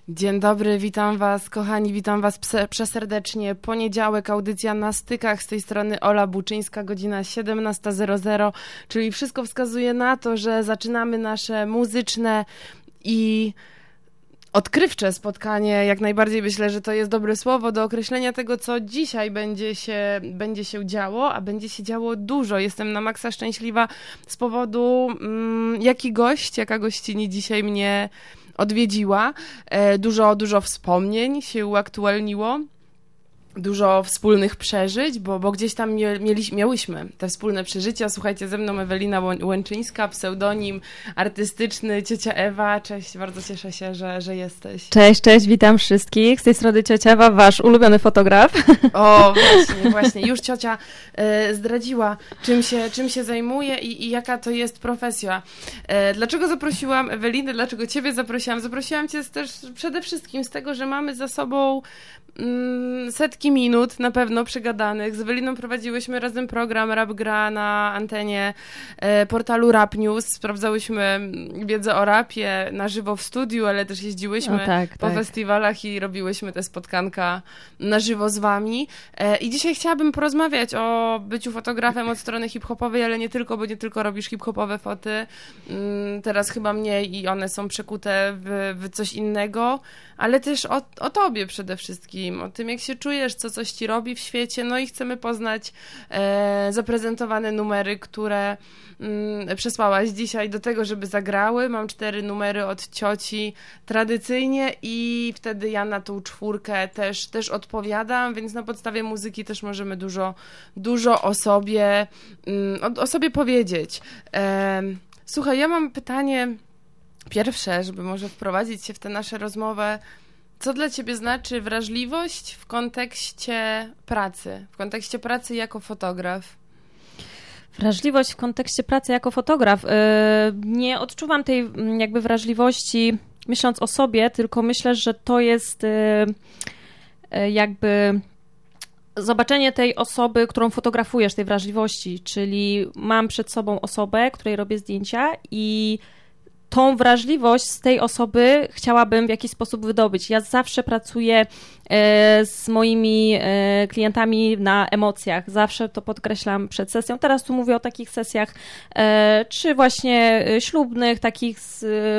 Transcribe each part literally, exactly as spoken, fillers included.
Dzień dobry, witam was kochani, witam was pse, przeserdecznie. Poniedziałek, audycja Na Stykach, z tej strony Ola Buczyńska, godzina siedemnasta zero zero, czyli wszystko wskazuje na to, że zaczynamy nasze muzyczne i odkrywcze spotkanie. Jak najbardziej myślę, że to jest dobre słowo do określenia tego, co dzisiaj będzie się, będzie się działo, a będzie się działo dużo. Jestem na maksa szczęśliwa z powodu, mm, jaki gość, jaka gościni dzisiaj mnie odwiedziła. E, dużo, dużo wspomnień się uaktualniło. Dużo wspólnych przeżyć, bo, bo gdzieś tam mieli, miałyśmy te wspólne przeżycia. Słuchajcie, ze mną Ewelina Łęczyńska, pseudonim artystyczny, ciocia Ewa. Cześć, bardzo cieszę się, że, że jesteś. Cześć, cześć, witam wszystkich. Z tej strony ciocia Ewa, wasz ulubiony fotograf. O, właśnie, właśnie. Już ciocia e, zdradziła, czym się, czym się zajmuje i, i jaka to jest profesja. E, dlaczego zaprosiłam Ewelinę, dlaczego ciebie zaprosiłam? Zaprosiłam cię też przede wszystkim z tego, że mamy za sobą mm, setki minut na pewno przegadanych. Z Eweliną prowadziłyśmy razem program Rap Gra na antenie e, portalu Rap News. Sprawdzałyśmy wiedzę o rapie na żywo w studiu, ale też jeździłyśmy no tak, po tak. festiwalach i robiłyśmy te spotkanka na żywo z wami. E, I dzisiaj chciałabym porozmawiać o byciu fotografem od strony hip-hopowej, ale nie tylko, bo nie tylko robisz hip-hopowe foty. Mm, teraz chyba mniej i one są przekute w, w coś innego, ale też o, o tobie przede wszystkim, o tym, jak się czujesz, co coś ci robi w świecie, no i chcemy poznać e, zaprezentowane numery, które mm, przesłałaś dzisiaj do tego, żeby zagrały. Mam cztery numery od cioci tradycyjnie i wtedy ja na tą czwórkę też, też odpowiadam, więc na podstawie muzyki też możemy dużo, dużo o sobie, mm, o, o sobie powiedzieć. E, słuchaj, ja mam pytanie pierwsze, żeby może wprowadzić się w tę naszą rozmowę. Co dla ciebie znaczy wrażliwość w kontekście pracy, w kontekście pracy jako fotograf? Wrażliwość w kontekście pracy jako fotograf. Yy, nie odczuwam tej jakby wrażliwości myśląc o sobie, tylko myślę, że to jest yy, yy, jakby zobaczenie tej osoby, którą fotografujesz, tej wrażliwości, czyli mam przed sobą osobę, której robię zdjęcia i tą wrażliwość z tej osoby chciałabym w jakiś sposób wydobyć. Ja zawsze pracuję e, z moimi e, klientami na emocjach. Zawsze to podkreślam przed sesją. Teraz tu mówię o takich sesjach, e, czy właśnie ślubnych, takich z,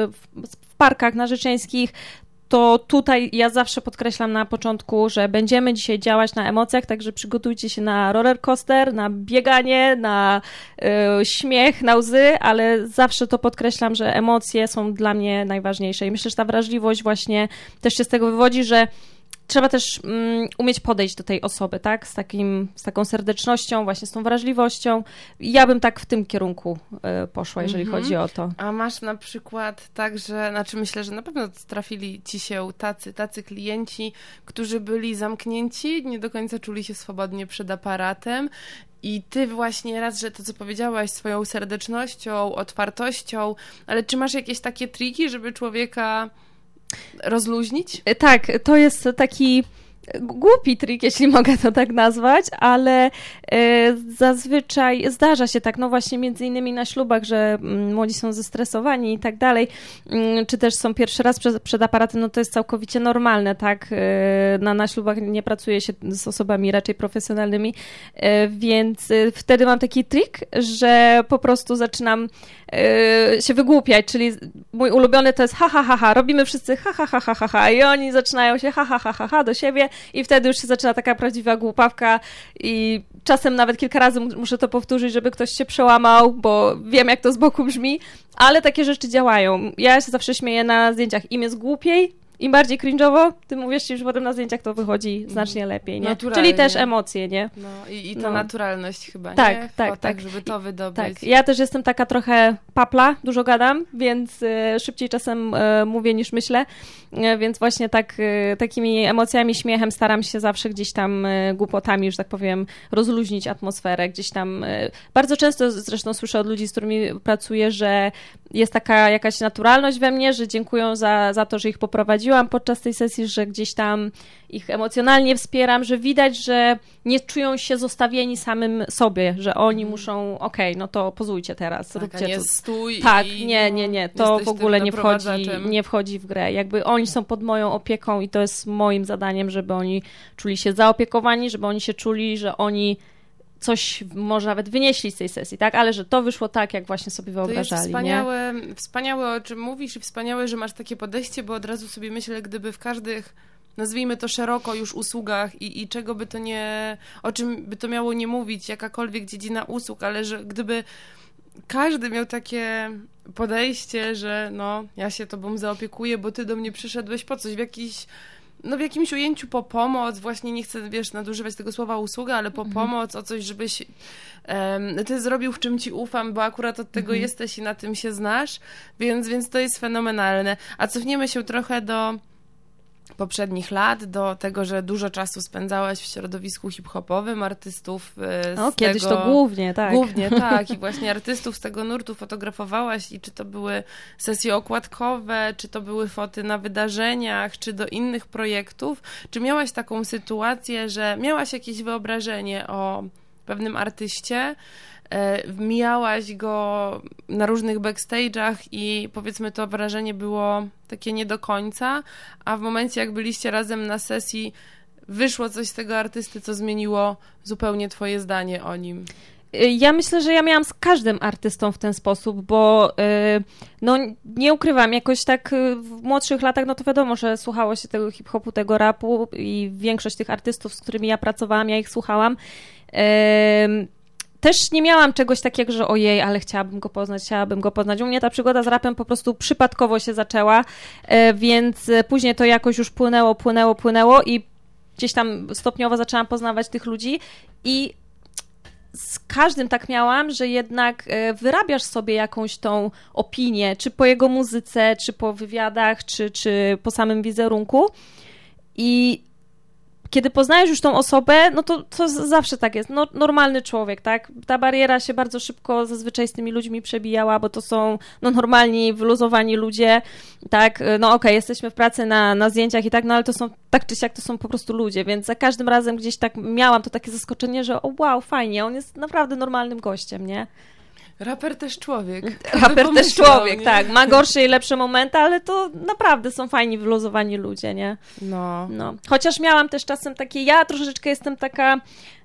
w parkach narzeczeńskich. To tutaj ja zawsze podkreślam na początku, że będziemy dzisiaj działać na emocjach, także przygotujcie się na roller coaster, na bieganie, na y, śmiech, na łzy, ale zawsze to podkreślam, że emocje są dla mnie najważniejsze i myślę, że ta wrażliwość właśnie też się z tego wywodzi, że trzeba też um, umieć podejść do tej osoby, tak? Z takim, z taką serdecznością, właśnie z tą wrażliwością. Ja bym tak w tym kierunku y, poszła, jeżeli mm-hmm. chodzi o to. A masz na przykład tak, że, znaczy myślę, że na pewno trafili ci się tacy, tacy klienci, którzy byli zamknięci, nie do końca czuli się swobodnie przed aparatem. I ty właśnie raz, że to, co powiedziałaś, swoją serdecznością, otwartością, ale czy masz jakieś takie triki, żeby człowieka rozluźnić? Tak, to jest taki głupi trik, jeśli mogę to tak nazwać, ale e, zazwyczaj zdarza się tak, no właśnie między innymi na ślubach, że m, młodzi są zestresowani i tak dalej, m, czy też są pierwszy raz przed, przed aparatem, no to jest całkowicie normalne, tak, e, na, na ślubach nie pracuje się z osobami raczej profesjonalnymi, e, więc e, wtedy mam taki trik, że po prostu zaczynam e, się wygłupiać, czyli mój ulubiony to jest ha, ha, ha, ha, robimy wszyscy ha, ha, ha, ha, ha, ha i oni zaczynają się ha, ha, ha, ha, ha do siebie i wtedy już się zaczyna taka prawdziwa głupawka i czasem nawet kilka razy muszę to powtórzyć, żeby ktoś się przełamał, bo wiem, jak to z boku brzmi, ale takie rzeczy działają. Ja się zawsze śmieję na zdjęciach. Im jest głupiej, im bardziej cringe'owo, tym uwierzcie, że potem na zdjęciach to wychodzi znacznie lepiej, nie? Czyli też emocje, nie? No i, i ta no. naturalność chyba, tak, nie? Tak, tak, tak. Żeby to wydobyć. Tak. Ja też jestem taka trochę papla, dużo gadam, więc y, szybciej czasem y, mówię niż myślę, y, więc właśnie tak y, takimi emocjami, śmiechem staram się zawsze gdzieś tam y, głupotami, że tak powiem, rozluźnić atmosferę, gdzieś tam. Y, bardzo często zresztą słyszę od ludzi, z którymi pracuję, że jest taka jakaś naturalność we mnie, że dziękują za, za to, że ich poprowadziłam wchodziłam podczas tej sesji, że gdzieś tam ich emocjonalnie wspieram, że widać, że nie czują się zostawieni samym sobie, że oni mm. muszą, okej, okay, no to pozujcie teraz, tak, róbcie nie to. stój tak, i nie, nie, nie, to w ogóle nie wchodzi, nie wchodzi w grę. Jakby oni są pod moją opieką i to jest moim zadaniem, żeby oni czuli się zaopiekowani, żeby oni się czuli, że oni coś może nawet wynieśli z tej sesji, tak? Ale że to wyszło tak, jak właśnie sobie wyobrażali. To jest wspaniałe, nie? wspaniałe, o czym mówisz i wspaniałe, że masz takie podejście, bo od razu sobie myślę, gdyby w każdych, nazwijmy to szeroko już usługach i, i czego by to nie, o czym by to miało nie mówić, jakakolwiek dziedzina usług, ale że gdyby każdy miał takie podejście, że no, ja się tobą zaopiekuję, bo ty do mnie przyszedłeś po coś, w jakiś no w jakimś ujęciu po pomoc, właśnie nie chcę, wiesz, nadużywać tego słowa usługa, ale po mhm. pomoc, o coś, żebyś um, ty zrobił, w czym ci ufam, bo akurat od tego mhm. jesteś i na tym się znasz, więc, więc to jest fenomenalne. A cofniemy się trochę do poprzednich lat, do tego, że dużo czasu spędzałaś w środowisku hip-hopowym, artystów z o, kiedyś tego... to głównie, tak. Głównie, tak. I właśnie artystów z tego nurtu fotografowałaś i czy to były sesje okładkowe, czy to były foty na wydarzeniach, czy do innych projektów. Czy miałaś taką sytuację, że miałaś jakieś wyobrażenie o pewnym artyście, mijałaś go na różnych backstage'ach i powiedzmy to wrażenie było takie nie do końca, a w momencie jak byliście razem na sesji wyszło coś z tego artysty, co zmieniło zupełnie twoje zdanie o nim? Ja myślę, że ja miałam z każdym artystą w ten sposób, bo no nie ukrywam, jakoś tak w młodszych latach, no to wiadomo, że słuchało się tego hip-hopu, tego rapu i większość tych artystów, z którymi ja pracowałam, ja ich słuchałam. Też nie miałam czegoś takiego, że ojej, ale chciałabym go poznać, chciałabym go poznać. U mnie ta przygoda z rapem po prostu przypadkowo się zaczęła, więc później to jakoś już płynęło, płynęło, płynęło i gdzieś tam stopniowo zaczęłam poznawać tych ludzi i z każdym tak miałam, że jednak wyrabiasz sobie jakąś tą opinię, czy po jego muzyce, czy po wywiadach, czy, czy po samym wizerunku i kiedy poznajesz już tą osobę, no to, to zawsze tak jest, no, normalny człowiek, tak? Ta bariera się bardzo szybko zazwyczaj z tymi ludźmi przebijała, bo to są no, normalni, wyluzowani ludzie, tak? No okej, okay, jesteśmy w pracy na, na zdjęciach i tak, no ale to są, tak czy siak, to są po prostu ludzie, więc za każdym razem gdzieś tak miałam to takie zaskoczenie, że o wow, fajnie, on jest naprawdę normalnym gościem, nie? Raper też człowiek. Raper też człowiek, nie? Tak. Ma gorsze i lepsze momenty, ale to naprawdę są fajni, wyluzowani ludzie, nie? No. no. Chociaż miałam też czasem takie, ja troszeczkę jestem taka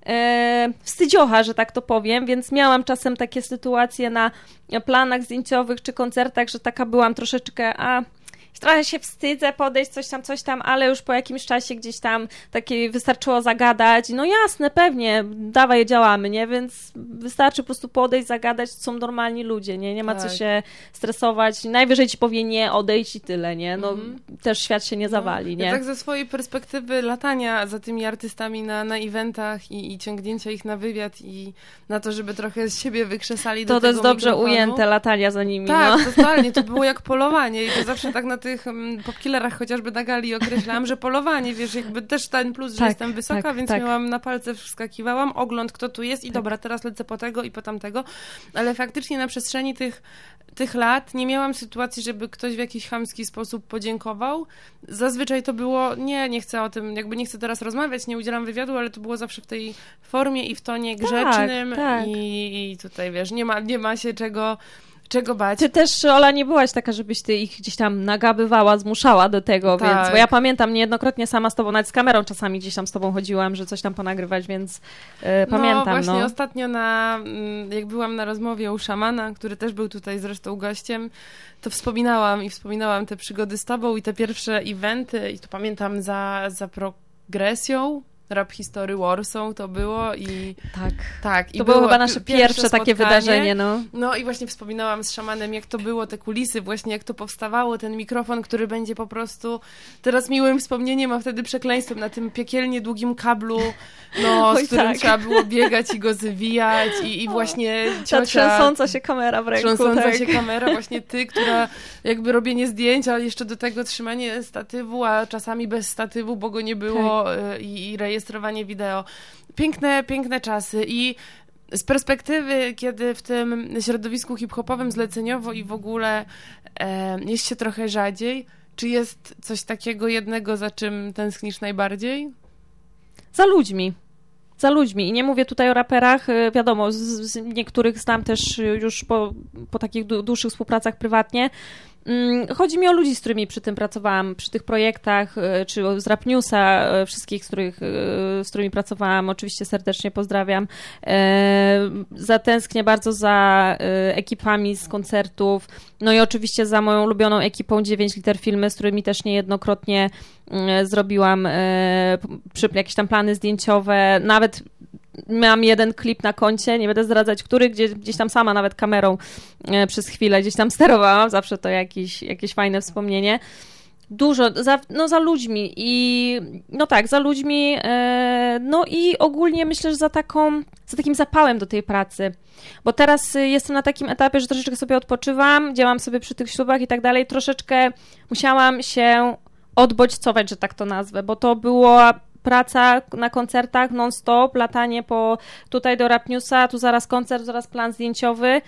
e, wstydziocha, że tak to powiem, więc miałam czasem takie sytuacje na planach zdjęciowych czy koncertach, że taka byłam troszeczkę, a trochę się wstydzę podejść, coś tam, coś tam, ale już po jakimś czasie gdzieś tam takie wystarczyło zagadać. No jasne, pewnie, dawaj, działamy, nie? Więc wystarczy po prostu podejść, zagadać, są normalni ludzie, nie? Nie ma tak. co się stresować. Najwyżej ci powie nie, odejdź i tyle, nie? No mm. też świat się nie zawali, no, nie? Ja tak ze swojej perspektywy latania za tymi artystami na, na eventach i, i ciągnięcia ich na wywiad i na to, żeby trochę z siebie wykrzesali to do tego To jest dobrze mikrofonu. ujęte, latania za nimi, tak, no. totalnie, to było jak polowanie i to zawsze tak na tych popkillerach chociażby na gali określałam, że polowanie, wiesz, jakby też ten plus, że tak, jestem wysoka, tak, więc tak. miałam na palce, wskakiwałam, ogląd, kto tu jest i tak. dobra, teraz lecę po tego i po tamtego, ale faktycznie na przestrzeni tych, tych lat nie miałam sytuacji, żeby ktoś w jakiś chamski sposób podziękował. Zazwyczaj to było, nie, nie chcę o tym, jakby nie chcę teraz rozmawiać, nie udzielam wywiadu, ale to było zawsze w tej formie i w tonie grzecznym tak, tak. I, i tutaj, wiesz, nie ma, nie ma się czego Czego bać? Ty też, Ola, nie byłaś taka, żebyś ty ich gdzieś tam nagabywała, zmuszała do tego, tak. więc, bo ja pamiętam niejednokrotnie sama z tobą, nawet z kamerą czasami gdzieś tam z tobą chodziłam, że coś tam ponagrywać, więc yy, pamiętam. No właśnie, no. ostatnio na, jak byłam na rozmowie u szamana, który też był tutaj zresztą gościem, to wspominałam i wspominałam te przygody z tobą i te pierwsze eventy i to pamiętam za, za progresją, Rap History Warsaw to było i... Tak. tak i to było, było chyba nasze pierwsze, pierwsze takie wydarzenie, no. No i właśnie wspominałam z szamanem, jak to było, te kulisy, właśnie jak to powstawało, ten mikrofon, który będzie po prostu teraz miłym wspomnieniem, a wtedy przekleństwem na tym piekielnie długim kablu, no, Oj, z którym tak. trzeba było biegać i go zwijać i, i właśnie ciocia... Ta trzęsąca się kamera w ręku. Trzęsąca tak. się kamera, właśnie ty, która jakby robienie zdjęć, ale jeszcze do tego trzymanie statywu, a czasami bez statywu, bo go nie było tak. i, i rejestrowanie wideo. Piękne, piękne czasy i z perspektywy, kiedy w tym środowisku hip-hopowym zleceniowo i w ogóle e, jest się trochę rzadziej, czy jest coś takiego jednego, za czym tęsknisz najbardziej? Za ludźmi. Za ludźmi. I nie mówię tutaj o raperach, wiadomo, z, z niektórych znam też już po, po takich dłuższych współpracach prywatnie. Chodzi mi o ludzi, z którymi przy tym pracowałam, przy tych projektach, czy z Rap Newsa, wszystkich, z, których, z którymi pracowałam, oczywiście serdecznie pozdrawiam. Zatęsknię bardzo za ekipami z koncertów, no i oczywiście za moją ulubioną ekipą dziewięć liter Filmy, z którymi też niejednokrotnie zrobiłam przy jakieś tam plany zdjęciowe, nawet miałam jeden klip na koncie, nie będę zdradzać, który, gdzie, gdzieś tam sama nawet kamerą e, przez chwilę gdzieś tam sterowałam, zawsze to jakieś, jakieś fajne wspomnienie. Dużo, za, no za ludźmi i no tak, za ludźmi, e, no i ogólnie myślę, że za taką, za takim zapałem do tej pracy, bo teraz jestem na takim etapie, że troszeczkę sobie odpoczywam, działam sobie przy tych ślubach i tak dalej, troszeczkę musiałam się odbodźcować, że tak to nazwę, bo to było praca na koncertach non-stop, latanie po tutaj do Rap Newsa, tu zaraz koncert, zaraz plan zdjęciowy.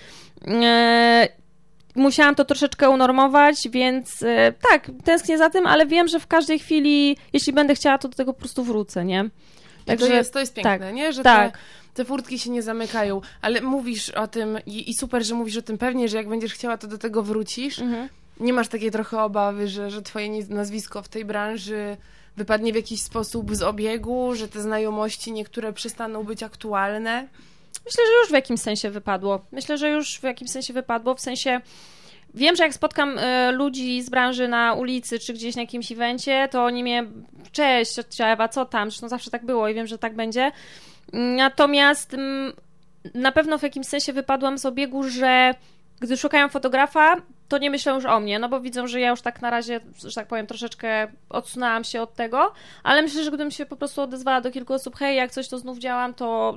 E, musiałam to troszeczkę unormować, więc e, tak, tęsknię za tym, ale wiem, że w każdej chwili, jeśli będę chciała, to do tego po prostu wrócę, nie? Także to jest, to jest piękne, tak, nie? Że tak. te, te furtki się nie zamykają, ale mówisz o tym i, i super, że mówisz o tym pewnie, że jak będziesz chciała, to do tego wrócisz. Mhm. Nie masz takiej trochę obawy, że, że twoje nazwisko w tej branży wypadnie w jakiś sposób z obiegu, że te znajomości niektóre przestaną być aktualne? Myślę, że już w jakimś sensie wypadło. Myślę, że już w jakimś sensie wypadło, w sensie wiem, że jak spotkam y, ludzi z branży na ulicy, czy gdzieś na jakimś evencie, to oni mnie, cześć, ciocia Ewa, co tam? Zresztą zawsze tak było i wiem, że tak będzie. Natomiast mm, na pewno w jakimś sensie wypadłam z obiegu, że gdy szukają fotografa, to nie myślą już o mnie, no bo widzą, że ja już tak na razie, że tak powiem, troszeczkę odsunęłam się od tego, ale myślę, że gdybym się po prostu odezwała do kilku osób, hej, jak coś to znów działam, to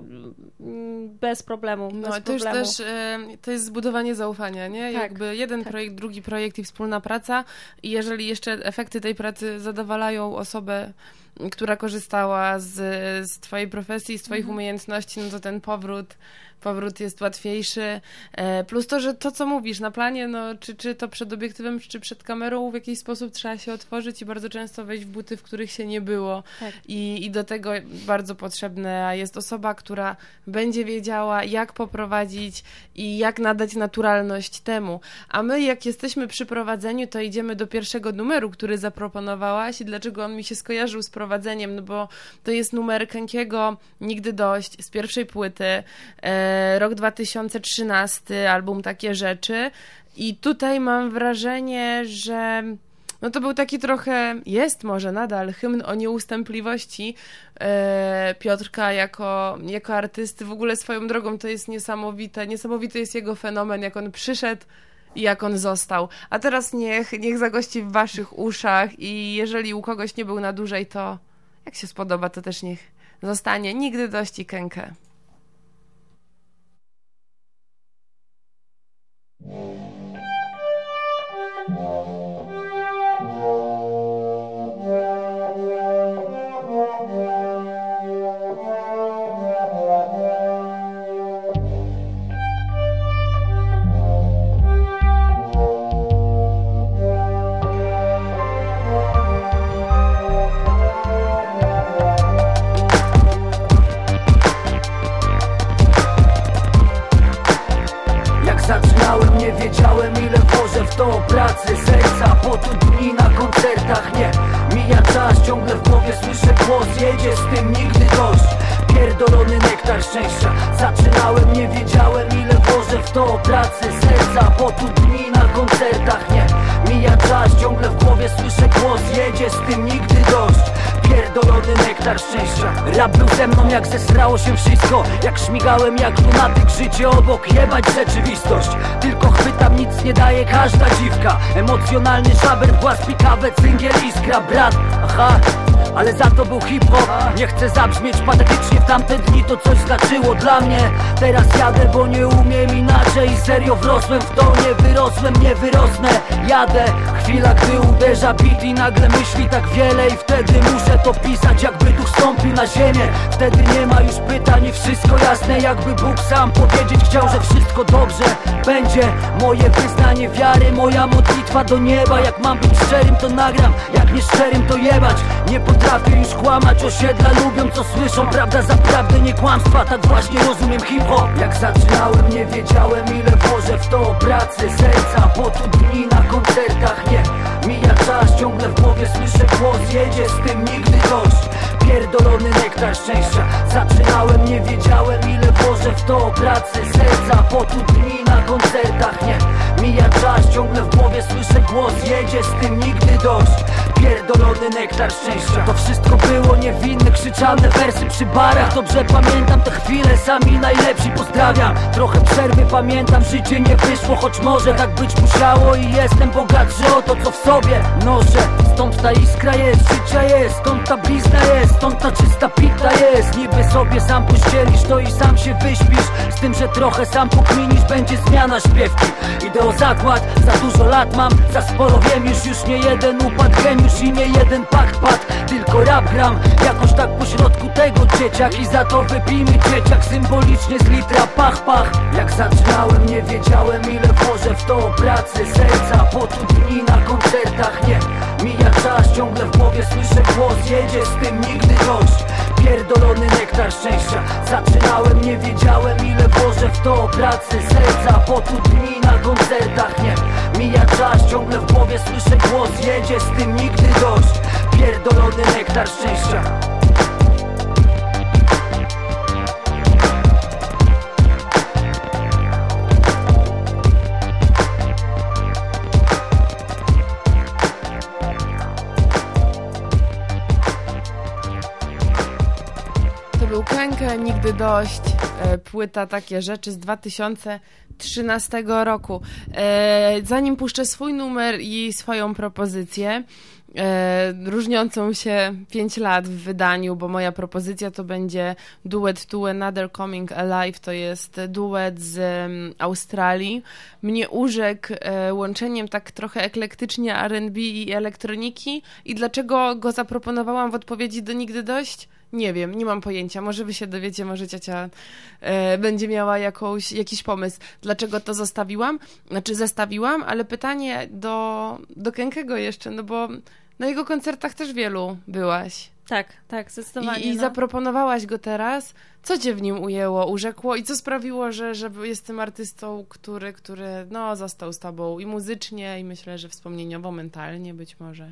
bez problemu, bez no, to problemu. już też, to jest zbudowanie zaufania, nie? Tak, jakby jeden tak. projekt, drugi projekt i wspólna praca i jeżeli jeszcze efekty tej pracy zadowalają osobę, która korzystała z, z twojej profesji, z twoich mhm. umiejętności, no to ten powrót powrót jest łatwiejszy, plus to, że to, co mówisz na planie, no, czy, czy to przed obiektywem, czy przed kamerą, w jakiś sposób trzeba się otworzyć i bardzo często wejść w buty, w których się nie było. Tak. I, i do tego bardzo potrzebna jest osoba, która będzie wiedziała, jak poprowadzić i jak nadać naturalność temu. A my, jak jesteśmy przy prowadzeniu, to idziemy do pierwszego numeru, który zaproponowałaś i dlaczego on mi się skojarzył z prowadzeniem, no bo to jest numer Kękiego Nigdy Dość z pierwszej płyty, rok dwa tysiące trzynasty, album Takie Rzeczy i tutaj mam wrażenie, że no to był taki trochę, jest może nadal, hymn o nieustępliwości e, Piotrka jako, jako artysty. W ogóle swoją drogą to jest niesamowite, niesamowity jest jego fenomen, jak on przyszedł i jak on został. A teraz niech, niech zagości w waszych uszach i jeżeli u kogoś nie był na dłużej, to jak się spodoba, to też niech zostanie. Nigdy Dość i Kękę. Nie wiedziałem, ile włożę w to pracy, serca, potu, dni na koncertach. Nie, mija czas, ciągle w głowie słyszę głos, jedzie z tym nigdy dość. Pierdolony nektar szczęścia. Zaczynałem, nie wiedziałem, ile włożę w to pracy, serca, potu, dni na koncertach. Nie, mija czas, ciągle w głowie słyszę głos, jedzie z tym nigdy dość. Pierdolony nektar szczęścia. Rap był ze mną jak zesrało się wszystko, jak śmigałem jak lunatyk, życie obok, jebać rzeczywistość. Tylko chwytam, nic nie daje każda dziwka. Emocjonalny szaber, wgłaz, pikawę, cyngiel, iskra, brat. Aha, ale za to był hip-hop. Nie chcę zabrzmieć patetycznie, w tamte dni to coś znaczyło dla mnie. Teraz jadę, bo nie umiem inaczej i serio wrosłem w to, nie wyrosłem, nie wyrosnę. Jadę, chwila gdy uderza beat i nagle myśli tak wiele i wtedy muszę to pisać, jakby duch stąpił na ziemię. Wtedy nie ma już pytań i wszystko jasne, jakby Bóg sam powiedzieć chciał, że wszystko dobrze będzie. Moje wyznanie wiary, moja modlitwa do nieba. Jak mam być szczerym, to nagram, jak nie szczerym, to jebać. Nie potrafię już kłamać, osiedla lubią co słyszą. Prawda za prawdę, nie kłamstwa, tak właśnie rozumiem hip-hop. Jak zaczynałem, nie wiedziałem ile włożę w to pracy, serca, potu, dni na koncertach. Nie, mija czas, ciągle w głowie słyszę głos, jedzie z tym nigdy dość. Pierdolony nektar szczęścia. Zaczynałem, nie wiedziałem ile włożę w to pracy, serca, potu, dni na koncertach. Nie, mija czas, ciągle w głowie słyszę głos, jedzie z tym nigdy dość. Pierdolony nektar szczęścia. To wszystko było niewinne, krzyczane wersy przy barach. Dobrze pamiętam te chwile, sami najlepsi pozdrawiam. Trochę przerwy pamiętam, życie nie wyszło, choć może tak być musiało. I jestem bogatszy o to co w sobie noszę. Stąd ta iskra jest, życia jest, stąd ta blizna jest, stąd ta czysta pita jest. Niby sobie sam pościelisz to i sam się wyśpisz, z tym, że trochę sam pokminisz, będzie zmiana śpiewki. Idę o zakład, za dużo lat mam, za sporo wiem już, już nie jeden upadł geniusz i nie jeden pakt padł, tylko rap gram. Jakoś tak pośrodku tego dzieciak i za to wypijmy dzieciak, symbolicznie z litra pach pach. Jak zaczynałem, nie wiedziałem ile włożę w to pracy, serca, potu, dni na koncertach. Nie, mija czas, ciągle w głowie słyszę głos, jedzie z tym nigdy dość. Pierdolony nektar szczęścia. Zaczynałem, nie wiedziałem ile włożę w to pracy, serca, potu, dni na koncertach. Nie, mija czas, ciągle w głowie słyszę głos, jedzie z tym nigdy dość. Pierdolony nektar szczęścia. To był Kękę, Nigdy dość, płyta Takie rzeczy z dwa tysiące trzynastego roku. Zanim puszczę swój numer i swoją propozycję, różniącą się pięć lat w wydaniu, bo moja propozycja to będzie duet To Another Coming Alive, to jest duet z Australii. Mnie urzekł łączeniem tak trochę eklektycznie R and B i elektroniki. I dlaczego go zaproponowałam w odpowiedzi do Nigdy dość? Nie wiem, nie mam pojęcia. Może wy się dowiecie, może ciocia e, będzie miała jakąś, jakiś pomysł, dlaczego to zostawiłam, znaczy zestawiłam, ale pytanie do, do Kękego jeszcze, no bo na jego koncertach też wielu byłaś. Tak, tak, zdecydowanie. I, i no. zaproponowałaś go teraz. Co cię w nim ujęło, urzekło i co sprawiło, że, że jest tym artystą, który, który no, został z tobą i muzycznie, i myślę, że wspomnieniowo, mentalnie być może.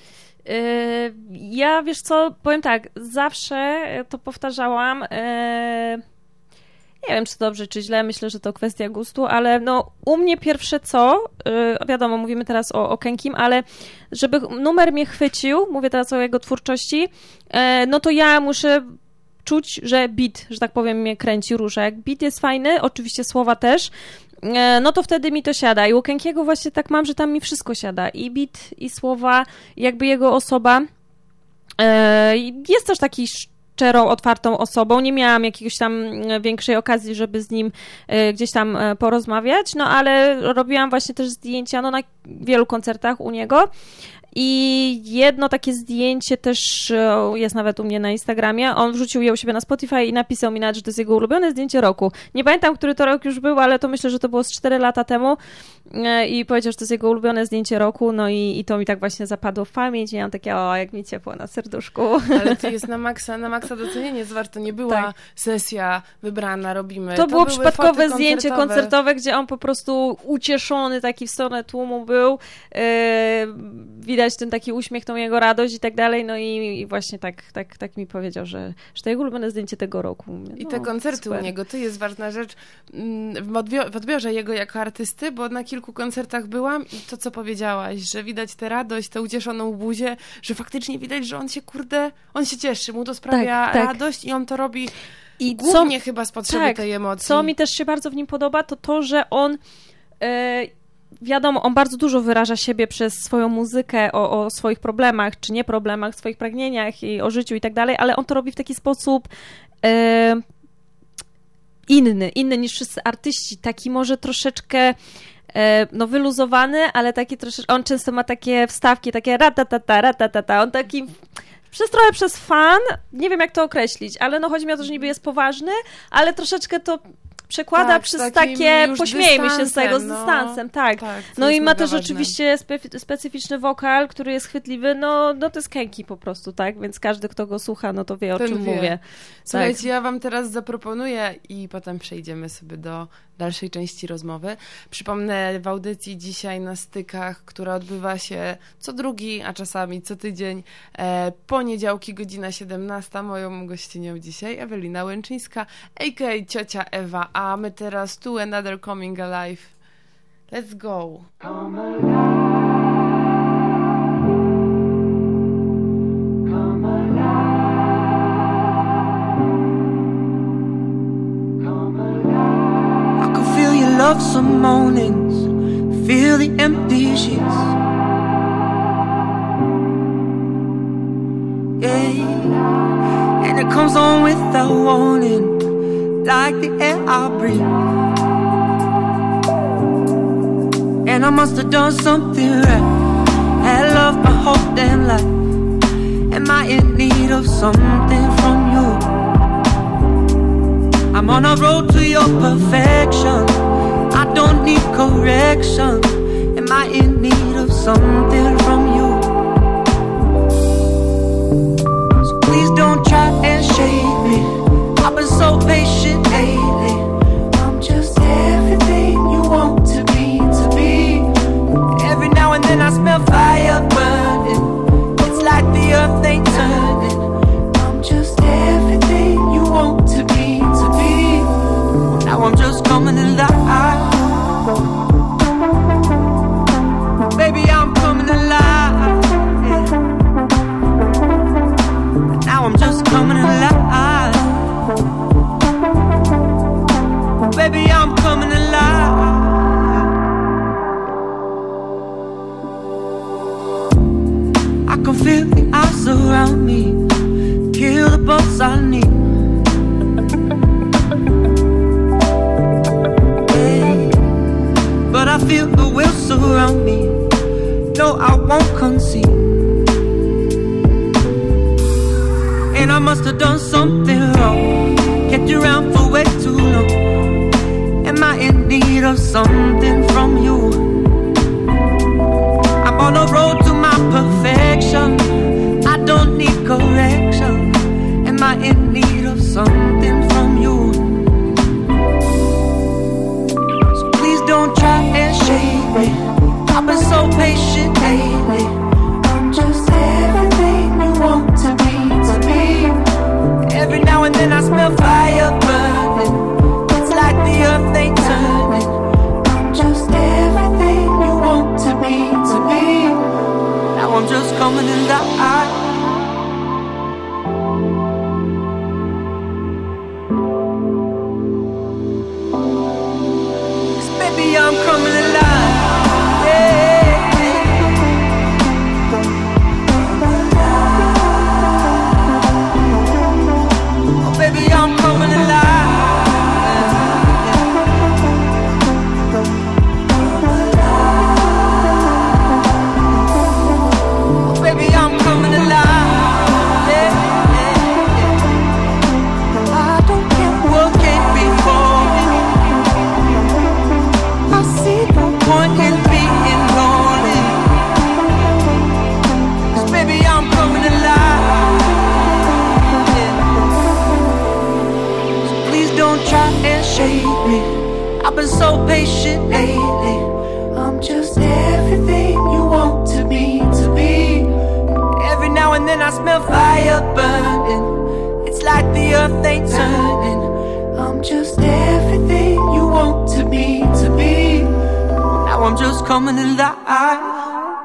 Ja, wiesz co, powiem tak, zawsze to powtarzałam, nie wiem, czy dobrze, czy źle, myślę, że to kwestia gustu, ale no u mnie pierwsze co, wiadomo, mówimy teraz o, o Kękim, ale żeby numer mnie chwycił, mówię teraz o jego twórczości, no to ja muszę czuć, że beat, że tak powiem, mnie kręci, rusza. Jak beat jest fajny, oczywiście słowa też, no to wtedy mi to siada. I u Kękiego właśnie tak mam, że tam mi wszystko siada. I beat, i słowa, jakby jego osoba. Jest też taki szczerą, otwartą osobą. Nie miałam jakiegoś tam większej okazji, żeby z nim gdzieś tam porozmawiać, no ale robiłam właśnie też zdjęcia no, na wielu koncertach u niego. I jedno takie zdjęcie też jest nawet u mnie na Instagramie. On wrzucił je u siebie na Spotify i napisał mi nawet, że to jest jego ulubione zdjęcie roku. Nie pamiętam, który to rok już był, ale to myślę, że to było z cztery lata temu. I powiedział, że to jest jego ulubione zdjęcie roku. No i, i to mi tak właśnie zapadło w pamięć. I miałam takie, o, jak mi ciepło na serduszku. Ale to jest na maksa, na maksa docenienie. Zobacz, to nie była tak. sesja wybrana, robimy. To, to było przypadkowe koncertowe. zdjęcie koncertowe, gdzie on po prostu ucieszony taki w stronę tłumu był. Yy, widać ten taki uśmiech, tą jego radość i tak dalej, no i, i właśnie tak, tak, tak mi powiedział, że, że to jego ulubione zdjęcie tego roku. No, I te koncerty super. U niego, to jest ważna rzecz w, odbior- w odbiorze jego jako artysty, bo na kilku koncertach byłam i to, co powiedziałaś, że widać tę radość, tę ucieszoną buzię, że faktycznie widać, że on się, kurde, on się cieszy, mu to sprawia tak, tak. radość i on to robi I głównie co, chyba z potrzeby tak, tej emocji. Co mi też się bardzo w nim podoba, to to, że on yy, wiadomo, on bardzo dużo wyraża siebie przez swoją muzykę o, o swoich problemach, czy nie problemach, swoich pragnieniach i o życiu i tak dalej, ale on to robi w taki sposób e, inny, inny niż wszyscy artyści, taki może troszeczkę e, no wyluzowany, ale taki troszeczkę, on często ma takie wstawki, takie ratatata, ratatata, on taki przez trochę przez fan, nie wiem jak to określić, ale no chodzi mi o to, że niby jest poważny, ale troszeczkę to przekłada tak, przez takie, pośmiejmy się z tego, z no, dystansem, tak. tak no i ma też ważne. Oczywiście spe- specyficzny wokal, który jest chwytliwy, no, no to jest Kenki po prostu, tak, więc każdy, kto go słucha, no to wie, o Ten czym wie. mówię. Słuchajcie, tak. ja wam teraz zaproponuję i potem przejdziemy sobie do dalszej części rozmowy. Przypomnę, w audycji dzisiaj na Stykach, która odbywa się co drugi, a czasami co tydzień, e, poniedziałki, godzina siedemnasta. Moją gościnią dzisiaj Ewelina Łęczyńska, a k a. Ciocia Ewa, a my teraz To Another Coming Alive. Let's go! Come alive. Love some mornings, feel the empty sheets. Yeah, and it comes on without warning, like the air I breathe. And I must have done something right, had love my whole damn life. Am I in need of something from you? I'm on a road to your perfection, I don't need correction. Am I in need of something from you? So please don't try and shade me, I've been so patient lately. I'm just everything you want to be, to be. Every now and then I smell fire burning, it's like the earth ain't turning. I'm just everything you want to be, to be. Now I'm just coming alive. Baby, I'm coming alive, yeah. Now I'm just coming alive. Baby, I'm coming alive. I can feel the eyes around me, kill the bugs I need. But I feel the will surround me, no I won't concede. And I must have done something wrong, kept you around for way too long. Am I in need of something from you? I'm on a road to my perfection, I don't need correction. Am I in need of something from you? Don't try and shade me, I've been so patient lately. I'm just everything you want to be, to be. Every now and then I smell fire burning, it's like the earth ain't turning. I'm just everything you want to be, to be. Now I'm just coming in the eye. I'm coming alive, yeah. Oh baby, I'm coming alive, oh baby, I'm coming alive, yeah. I don't care what came before me, I see no point in being lonely, 'cause baby I'm coming alive, yeah. So please don't try and shade me, I've been so patient lately. I'm just everything you want to be, to be. Every now and then I smell fire burning, it's like the earth ain't turning. I'm just everything you want to be, to be. Now I'm just coming alive.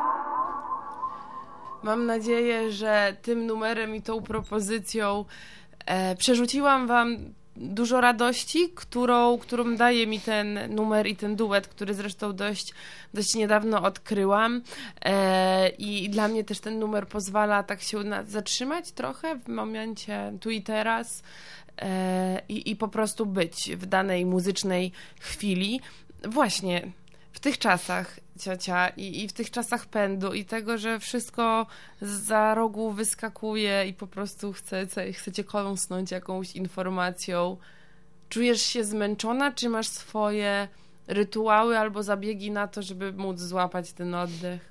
Mam nadzieję, że tym numerem i tą propozycją e, przerzuciłam wam dużo radości, którą, którą daje mi ten numer i ten duet, który zresztą dość, dość niedawno odkryłam. E, I dla mnie też ten numer pozwala tak się na, zatrzymać trochę w momencie tu i teraz e, i, i po prostu być w danej muzycznej chwili. Właśnie w tych czasach, ciocia, i, i w tych czasach pędu i tego, że wszystko za rogu wyskakuje i po prostu chce, chce cię kąsnąć jakąś informacją. Czujesz się zmęczona, czy masz swoje rytuały albo zabiegi na to, żeby móc złapać ten oddech?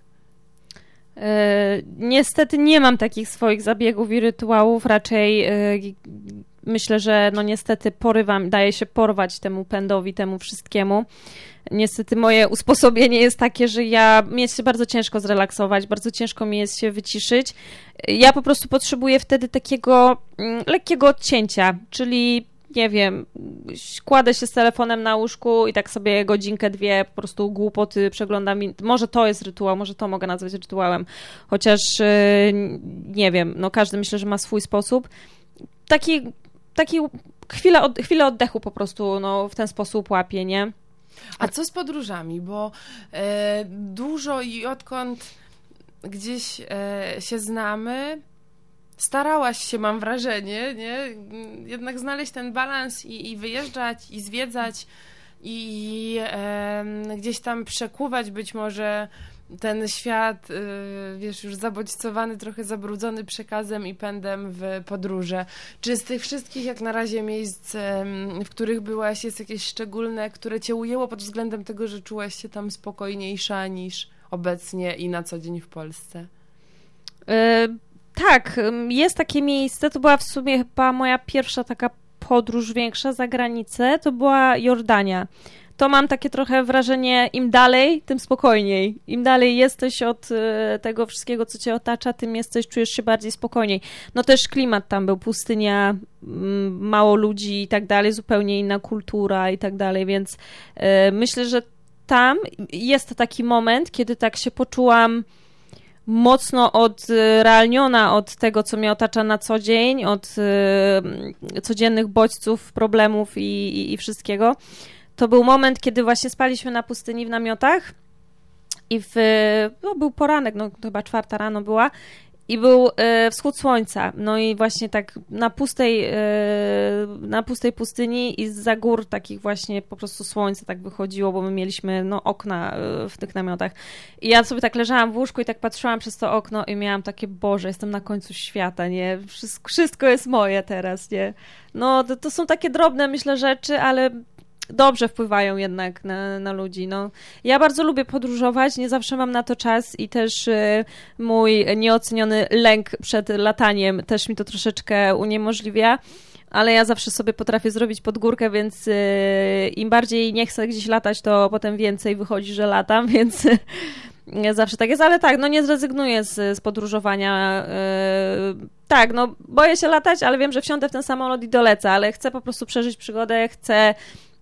E, niestety nie mam takich swoich zabiegów i rytuałów, raczej e, myślę, że no niestety porywam, daje się porwać temu pędowi, temu wszystkiemu. Niestety moje usposobienie jest takie, że ja, mi jest się bardzo ciężko zrelaksować, bardzo ciężko mi jest się wyciszyć. Ja po prostu potrzebuję wtedy takiego mm, lekkiego odcięcia, czyli nie wiem, kładę się z telefonem na łóżku i tak sobie godzinkę, dwie po prostu głupoty przeglądam. Może to jest rytuał, może to mogę nazwać rytuałem, chociaż yy, nie wiem, no każdy myślę, że ma swój sposób. Taki, taki chwilę, od, chwilę oddechu po prostu no, w ten sposób łapię, nie? A co z podróżami? Bo e, dużo i odkąd gdzieś e, się znamy, starałaś się, mam wrażenie, nie? Jednak znaleźć ten balans i, i wyjeżdżać, i zwiedzać, i e, gdzieś tam przekuwać być może ten świat, y, wiesz, już zabodźcowany, trochę zabrudzony przekazem i pędem w podróże. Czy z tych wszystkich, jak na razie, miejsc, y, w których byłaś, jest jakieś szczególne, które cię ujęło pod względem tego, że czułaś się tam spokojniejsza niż obecnie i na co dzień w Polsce? Y, tak, jest takie miejsce, to była w sumie chyba moja pierwsza taka podróż większa za granicę, to była Jordania. To mam takie trochę wrażenie, im dalej, tym spokojniej. Im dalej jesteś od y, tego wszystkiego, co cię otacza, tym jesteś, czujesz się bardziej spokojniej. No też klimat tam był, pustynia, m, mało ludzi i tak dalej, zupełnie inna kultura i tak dalej, więc y, myślę, że tam jest taki moment, kiedy tak się poczułam mocno odrealniona od tego, co mnie otacza na co dzień, od y, codziennych bodźców, problemów i, i, i wszystkiego. To był moment, kiedy właśnie spaliśmy na pustyni w namiotach i w, no był poranek, no to chyba czwarta rano była i był e, wschód słońca. No i właśnie tak na pustej, e, na pustej pustyni i zza gór takich właśnie po prostu słońce tak wychodziło, bo my mieliśmy no, okna e, w tych namiotach. I ja sobie tak leżałam w łóżku i tak patrzyłam przez to okno i miałam takie, Boże, jestem na końcu świata, nie? Wszystko, wszystko jest moje teraz, nie? No to, to są takie drobne, myślę, rzeczy, ale dobrze wpływają jednak na, na ludzi. No. Ja bardzo lubię podróżować, nie zawsze mam na to czas i też y, mój nieoceniony lęk przed lataniem też mi to troszeczkę uniemożliwia, ale ja zawsze sobie potrafię zrobić podgórkę, więc y, im bardziej nie chcę gdzieś latać, to potem więcej wychodzi, że latam, więc y, zawsze tak jest, ale tak, no nie zrezygnuję z, z podróżowania. Yy, tak, no boję się latać, ale wiem, że wsiądę w ten samolot i dolecę, ale chcę po prostu przeżyć przygodę, chcę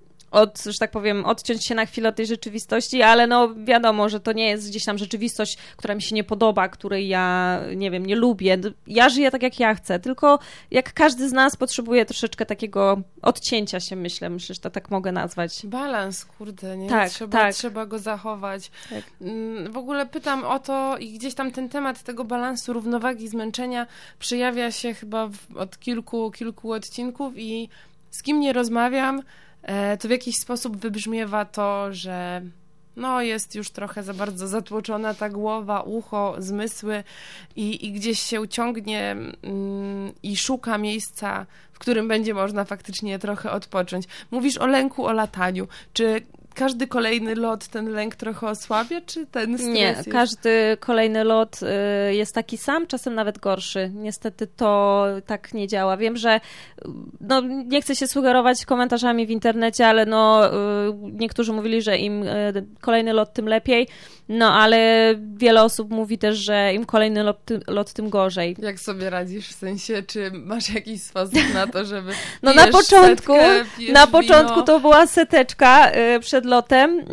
od, że tak powiem, odciąć się na chwilę od tej rzeczywistości, ale no wiadomo, że to nie jest gdzieś tam rzeczywistość, która mi się nie podoba, której ja, nie wiem, nie lubię. Ja żyję tak, jak ja chcę, tylko jak każdy z nas potrzebuje troszeczkę takiego odcięcia się, myślę, myślę, że to tak mogę nazwać. Balans, kurde, nie? Tak, trzeba, tak. trzeba go zachować. Tak. W ogóle pytam o to i gdzieś tam ten temat tego balansu, równowagi, zmęczenia przejawia się chyba w, od kilku, kilku odcinków i z kim nie rozmawiam, to w jakiś sposób wybrzmiewa to, że no jest już trochę za bardzo zatłoczona ta głowa, ucho, zmysły i, i gdzieś się ciągnie mm, i szuka miejsca, w którym będzie można faktycznie trochę odpocząć. Mówisz o lęku, o lataniu. Czy każdy kolejny lot ten lęk trochę osłabia, czy ten stres Nie, jest? każdy kolejny lot y, jest taki sam, czasem nawet gorszy. Niestety to tak nie działa. Wiem, że no, nie chcę się sugerować komentarzami w internecie, ale no, y, niektórzy mówili, że im y, kolejny lot, tym lepiej, no ale wiele osób mówi też, że im kolejny lot, ty, lot tym gorzej. Jak sobie radzisz? W sensie, czy masz jakiś sposób na to, żeby No na początku, setkę, na wino? początku to była seteczka y, przed lotem,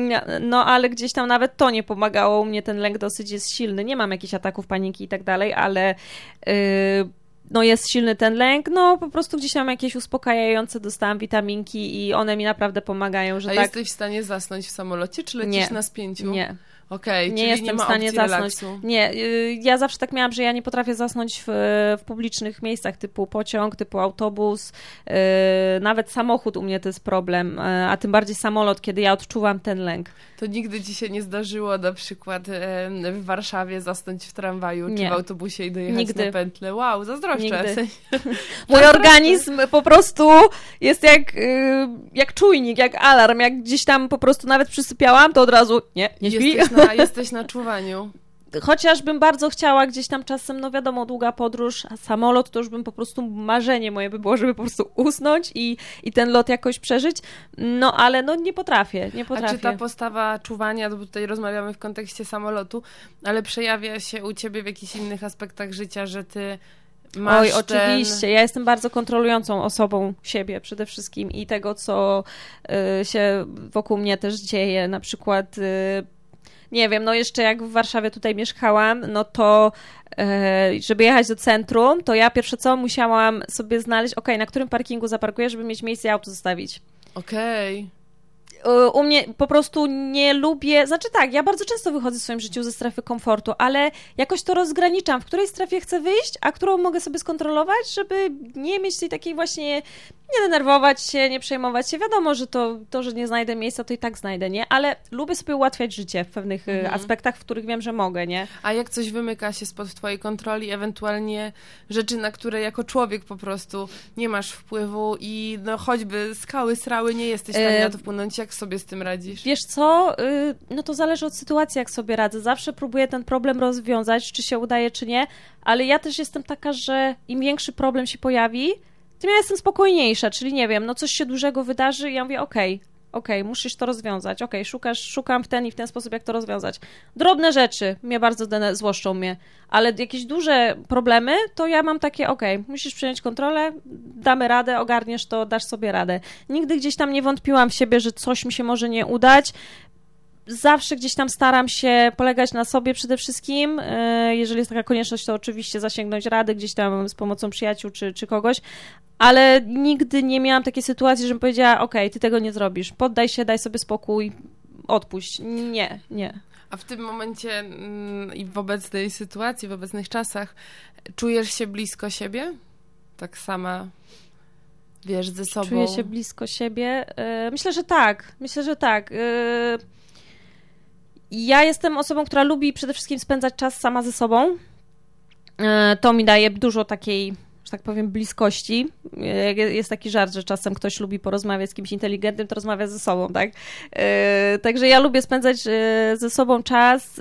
no ale gdzieś tam nawet to nie pomagało. U mnie ten lęk dosyć jest silny. Nie mam jakichś ataków paniki i tak dalej, ale yy, no jest silny ten lęk, no po prostu gdzieś tam jakieś uspokajające dostałam witaminki i one mi naprawdę pomagają, że A tak... jesteś w stanie zasnąć w samolocie, czy lecisz nie, na spięciu? Nie. Okej, nie czyli jestem nie ma w stanie opcji zasnąć. relaksu. Nie, ja zawsze tak miałam, że ja nie potrafię zasnąć w, w publicznych miejscach typu pociąg, typu autobus, yy, nawet samochód u mnie to jest problem, yy, a tym bardziej samolot, kiedy ja odczuwam ten lęk. To nigdy ci się nie zdarzyło na przykład e, w Warszawie zasnąć w tramwaju nie. czy w autobusie i dojechać Nigdy. na pętlę? Wow, zazdroszczę. Nigdy. W sensie. Mój organizm po prostu jest jak, yy, jak czujnik, jak alarm, jak gdzieś tam po prostu nawet przysypiałam, to od razu nie, nie śpi. Jesteś na, jesteś na czuwaniu. Chociażbym bardzo chciała gdzieś tam czasem, no wiadomo, długa podróż, a samolot to już bym po prostu, marzenie moje by było, żeby po prostu usnąć i, i ten lot jakoś przeżyć, no ale no nie potrafię, nie potrafię. A czy ta postawa czuwania, bo tutaj rozmawiamy w kontekście samolotu, ale przejawia się u ciebie w jakichś innych aspektach życia, że ty masz Oj, ten... oczywiście. Ja jestem bardzo kontrolującą osobą siebie przede wszystkim i tego, co y, się wokół mnie też dzieje. Na przykład, y, nie wiem, no jeszcze jak w Warszawie tutaj mieszkałam, no to y, żeby jechać do centrum, to ja pierwsze co musiałam sobie znaleźć, okej, okay, na którym parkingu zaparkuję, żeby mieć miejsce i auto zostawić. Okej. Okay. U mnie po prostu nie lubię, znaczy tak, ja bardzo często wychodzę w swoim życiu ze strefy komfortu, ale jakoś to rozgraniczam, w której strefie chcę wyjść, a którą mogę sobie skontrolować, żeby nie mieć tej takiej właśnie, nie denerwować się, nie przejmować się. Wiadomo, że to, to że nie znajdę miejsca, to i tak znajdę, nie? Ale lubię sobie ułatwiać życie w pewnych mhm. aspektach, w których wiem, że mogę, nie? A jak coś wymyka się spod twojej kontroli, ewentualnie rzeczy, na które jako człowiek po prostu nie masz wpływu i no choćby skały, srały, nie jesteś w stanie na to wpłynąć, jak sobie z tym radzisz? Wiesz co, no to zależy od sytuacji, jak sobie radzę. Zawsze próbuję ten problem rozwiązać, czy się udaje, czy nie, ale ja też jestem taka, że im większy problem się pojawi, tym ja jestem spokojniejsza, czyli nie wiem, no coś się dużego wydarzy i ja mówię, okej, okay, okej, okay, musisz to rozwiązać, okej, okay, szukasz, szukam w ten i w ten sposób, jak to rozwiązać. Drobne rzeczy mnie bardzo dene, złoszczą mnie, ale jakieś duże problemy, to ja mam takie, okej, okay, musisz przejąć kontrolę, damy radę, ogarniesz to, dasz sobie radę. Nigdy gdzieś tam nie wątpiłam w siebie, że coś mi się może nie udać. Zawsze gdzieś tam staram się polegać na sobie przede wszystkim. Jeżeli jest taka konieczność, to oczywiście zasięgnąć rady gdzieś tam z pomocą przyjaciół czy, czy kogoś, ale nigdy nie miałam takiej sytuacji, żebym powiedziała, okej, ty tego nie zrobisz, poddaj się, daj sobie spokój, odpuść. Nie, nie. A w tym momencie i w obecnej sytuacji, w obecnych czasach czujesz się blisko siebie? Tak sama, wiesz, ze sobą? Czuję się blisko siebie? Myślę, że tak. Myślę, że tak. Ja jestem osobą, która lubi przede wszystkim spędzać czas sama ze sobą. To mi daje dużo takiej, że tak powiem, bliskości. Jest taki żart, że czasem ktoś lubi porozmawiać z kimś inteligentnym, to rozmawia ze sobą, tak? Także ja lubię spędzać ze sobą czas.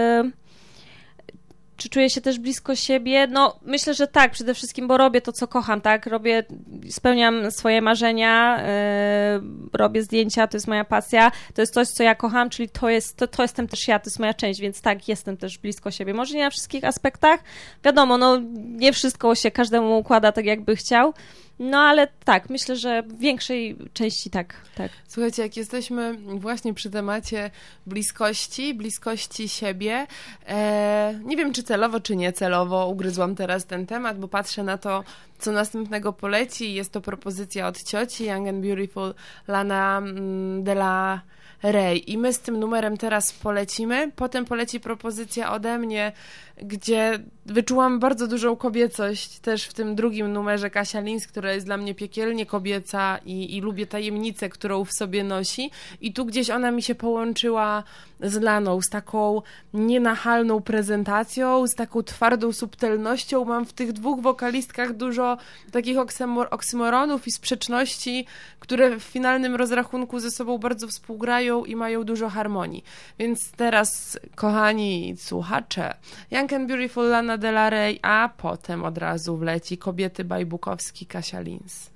Czy czuję się też blisko siebie? No, myślę, że tak, przede wszystkim, bo robię to, co kocham, tak? Robię, spełniam swoje marzenia, yy, robię zdjęcia, to jest moja pasja, to jest coś, co ja kocham, czyli to jest, to, to jestem też ja, to jest moja część, więc tak, jestem też blisko siebie. Może nie na wszystkich aspektach, wiadomo, no, nie wszystko się każdemu układa tak, jakby chciał, no ale tak, myślę, że w większej części tak, tak. Słuchajcie, jak jesteśmy właśnie przy temacie bliskości, bliskości siebie, e, nie wiem, czy celowo, czy niecelowo ugryzłam teraz ten temat, bo patrzę na to, co następnego poleci. Jest to propozycja od cioci Young and Beautiful Lana Della Rey. I my z tym numerem teraz polecimy. Potem poleci propozycja ode mnie, gdzie wyczułam bardzo dużą kobiecość też w tym drugim numerze Kasia Lins, która jest dla mnie piekielnie kobieca i, i lubię tajemnicę, którą w sobie nosi. I tu gdzieś ona mi się połączyła z Laną, z taką nienachalną prezentacją, z taką twardą subtelnością. Mam w tych dwóch wokalistkach dużo takich oksymor- oksymoronów i sprzeczności, które w finalnym rozrachunku ze sobą bardzo współgrają i mają dużo harmonii. Więc teraz, kochani słuchacze, Young and Beautiful Lana Della Rey, a potem od razu wleci Kobiety Bajbukowski, Kasia Lins.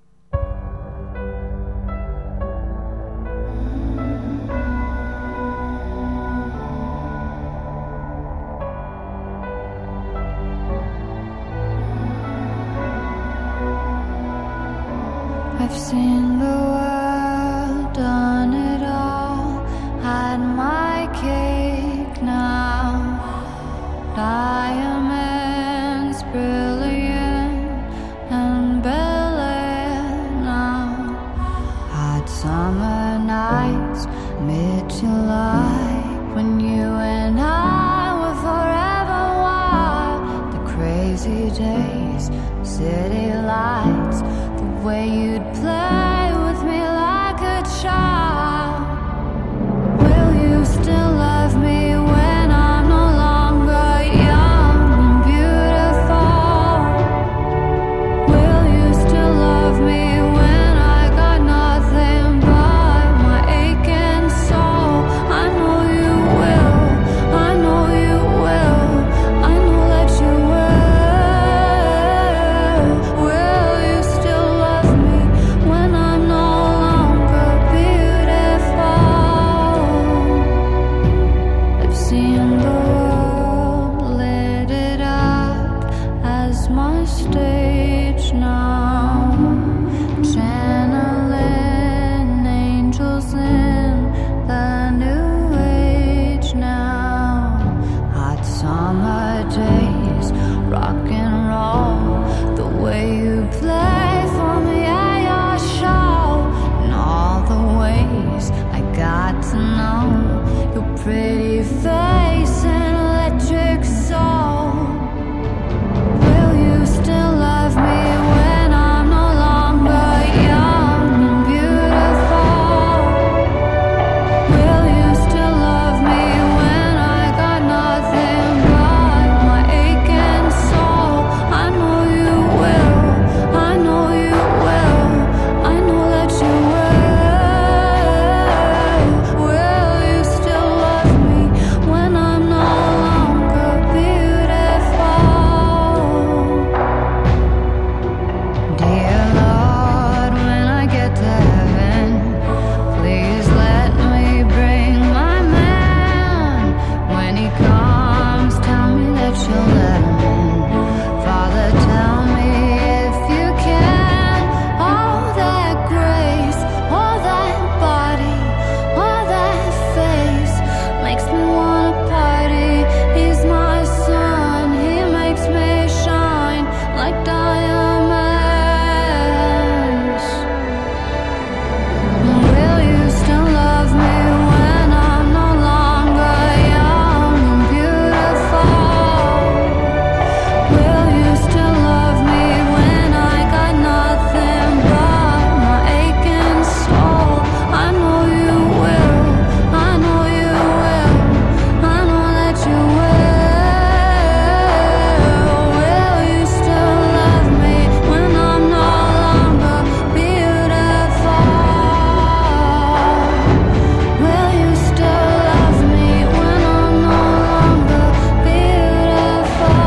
I've seen the world, done it all, had my cake now. Diamonds brilliant. empty days, city lights, the way you'd play with me like a child. Will you still love me when I'm no longer young and beautiful? Will you still love me when I got nothing but my aching soul? I know you will, I know you will, I know that you will. Will you still love me when I'm no longer beautiful? I've seen the world lit it up as my stage now, channeling angels in the new age now. Hot summer days, rock and roll, the way you play for me at your show, and all the ways I got to know your pretty face and electric soul. Will you still love me when I'm no longer young and beautiful? Will you still love me when I got nothing but my aching soul? I know you will, I know you will, I know that you will. Will you still love me when I'm no longer beautiful? Dear Lord, when I get to heaven, please let me bring my man. When he comes, tell me that you'll let him in. Father, tell me if you can. All that grace, all that body, all that face makes me wanna party. He's my sun, he makes me shine like diamonds. Will you still love me when I'm no longer young and beautiful? Will you still love me when I got nothing but my aching soul? I know you will, I know you will, I know that you will. Will you still love me when I'm no longer beautiful? Will you still love me when I'm no longer beautiful?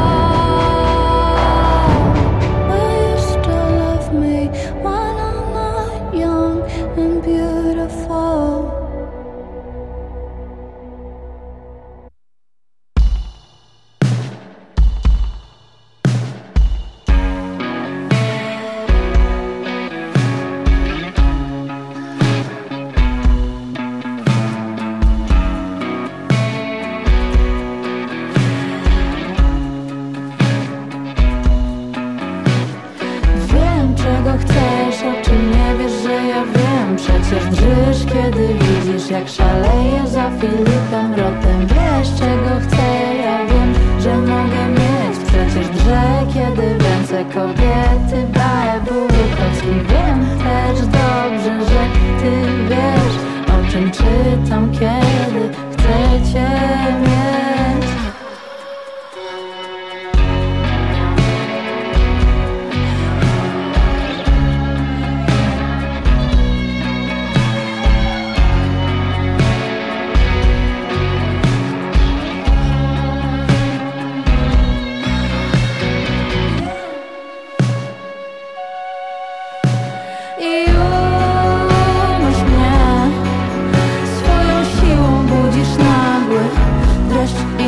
Will you still love me when I'm not young and beautiful? Wiem, czego chcesz, o czym nie wiesz, że ja wiem. Przecież drżysz, kiedy widzisz, jak szaleję za Filipem Rotem. Wiesz, czego chcę, ja wiem, że mogę mieć. Przecież drżę, kiedy w ręce kobiety baje Bukowski. Wiem też dobrze, że ty wiesz, o czym czytam, kiedy chcę cię mieć. I unoś mnie, swoją siłą budzisz nagły dreszcz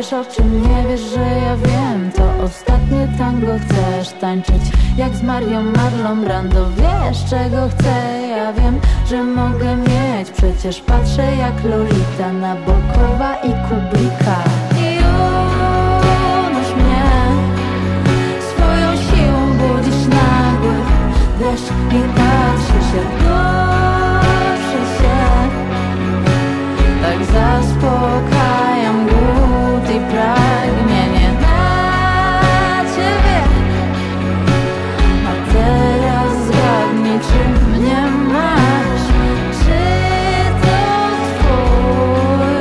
chcesz, o czym nie wiesz, że ja wiem. To ostatnie tango, chcesz tańczyć jak z Marią Marlon Brando. Wiesz, czego chcę, ja wiem, że mogę mieć. Przecież patrzę jak Lolita na Bokowa i Kublika. I unoś mnie, swoją siłą budzisz nagły deszcz i patrzysz jak gorszy się. Tak zaspokajam głód i pragnienie na ciebie. A teraz zgadnij, czy mnie masz, czy to twój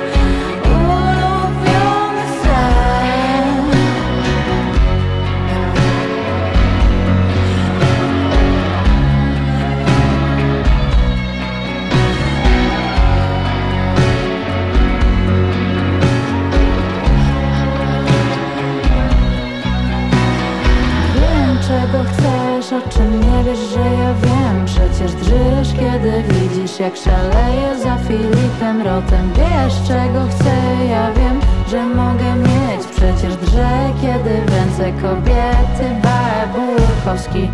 ulubiony sen. Wiem, czego chcesz, o czym nie wiesz, że ja wiem. Przecież drżysz, kiedy widzisz, jak szaleję za Filipem Rotem. Wiesz, czego chcę, ja wiem, że mogę mieć. Przecież drżę, kiedy w ręce kobiety Babłukowski.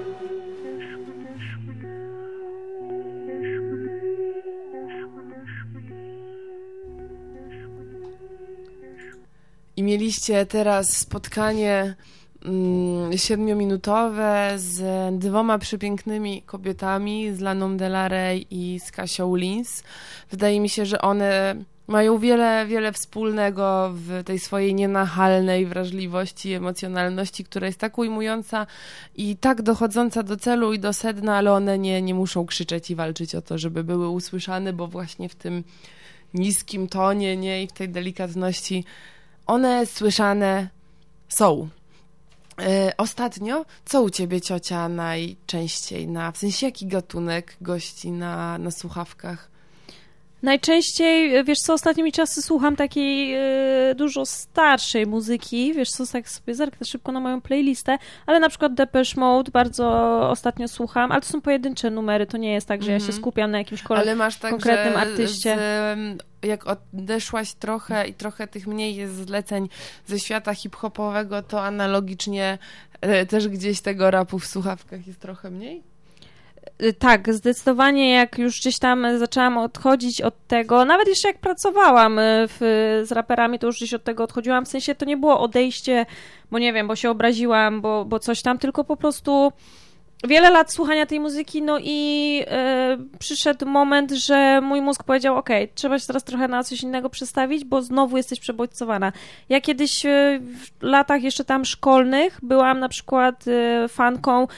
I mieliście teraz spotkanie mm, siedmiominutowe z dwoma przepięknymi kobietami, z Laną Del Rey i z Kasią Lins. Wydaje mi się, że one mają wiele, wiele wspólnego w tej swojej nienachalnej wrażliwości, emocjonalności, która jest tak ujmująca i tak dochodząca do celu i do sedna, ale one nie, nie muszą krzyczeć i walczyć o to, żeby były usłyszane, bo właśnie w tym niskim tonie, nie, i w tej delikatności one słyszane są. Yy, ostatnio, co u ciebie, ciocia, najczęściej na, w sensie jaki gatunek gości na, na słuchawkach? Najczęściej, wiesz co, ostatnimi czasy słucham takiej y, dużo starszej muzyki, wiesz co, tak sobie zerknę szybko na moją playlistę, ale na przykład Depeche Mode bardzo ostatnio słucham, ale to są pojedyncze numery, to nie jest tak, że ja się skupiam na jakimś kole- ale masz tak, konkretnym że artyście. Z, jak odeszłaś trochę i trochę tych mniej jest zleceń ze świata hip-hopowego, to analogicznie e, też gdzieś tego rapu w słuchawkach jest trochę mniej? Tak, zdecydowanie jak już gdzieś tam zaczęłam odchodzić od tego, nawet jeszcze jak pracowałam w, z raperami, to już gdzieś od tego odchodziłam, w sensie to nie było odejście, bo nie wiem, bo się obraziłam, bo, bo coś tam, tylko po prostu wiele lat słuchania tej muzyki, no i e, przyszedł moment, że mój mózg powiedział, okej, okay, trzeba się teraz trochę na coś innego przestawić, bo znowu jesteś przebodźcowana. Ja kiedyś e, w latach jeszcze tam szkolnych byłam na przykład e, fanką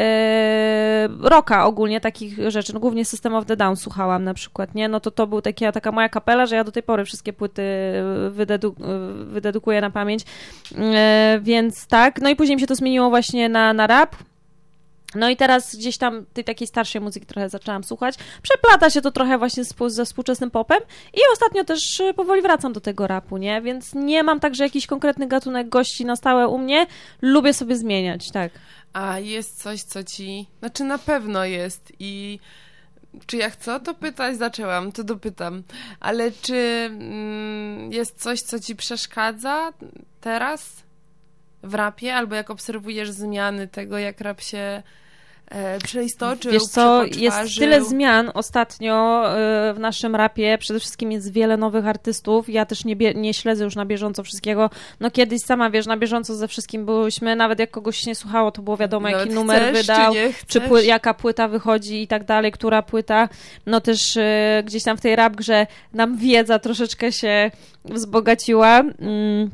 e, rocka ogólnie, takich rzeczy, no głównie System of the Down słuchałam na przykład, nie, no to to był taki, taka moja kapela, że ja do tej pory wszystkie płyty wydedu, wydedukuję na pamięć, e, więc tak, no i później mi się to zmieniło właśnie na, na rap. No i teraz gdzieś tam tej takiej starszej muzyki trochę zaczęłam słuchać. Przeplata się to trochę właśnie ze współczesnym popem i ostatnio też powoli wracam do tego rapu, nie? Więc nie mam tak, że jakiś konkretny gatunek gości na stałe u mnie. Lubię sobie zmieniać, tak. A jest coś, co ci... Znaczy na pewno jest i... Czy ja chcę o to pytać? Zaczęłam, to dopytam. Ale czy mm, jest coś, co ci przeszkadza teraz w rapie? Albo jak obserwujesz zmiany tego, jak rap się e, przeistoczył, wiesz co, jest tyle zmian ostatnio e, w naszym rapie. Przede wszystkim jest wiele nowych artystów. Ja też nie, bie- nie śledzę już na bieżąco wszystkiego. No kiedyś sama, wiesz, na bieżąco ze wszystkim byłyśmy. Nawet jak kogoś nie słuchało, to było wiadomo, Nawet jaki numer chcesz, wydał, czy, czy pły- jaka płyta wychodzi i tak dalej, która płyta. No też e, gdzieś tam w tej rap grze nam wiedza troszeczkę się wzbogaciła. Mm.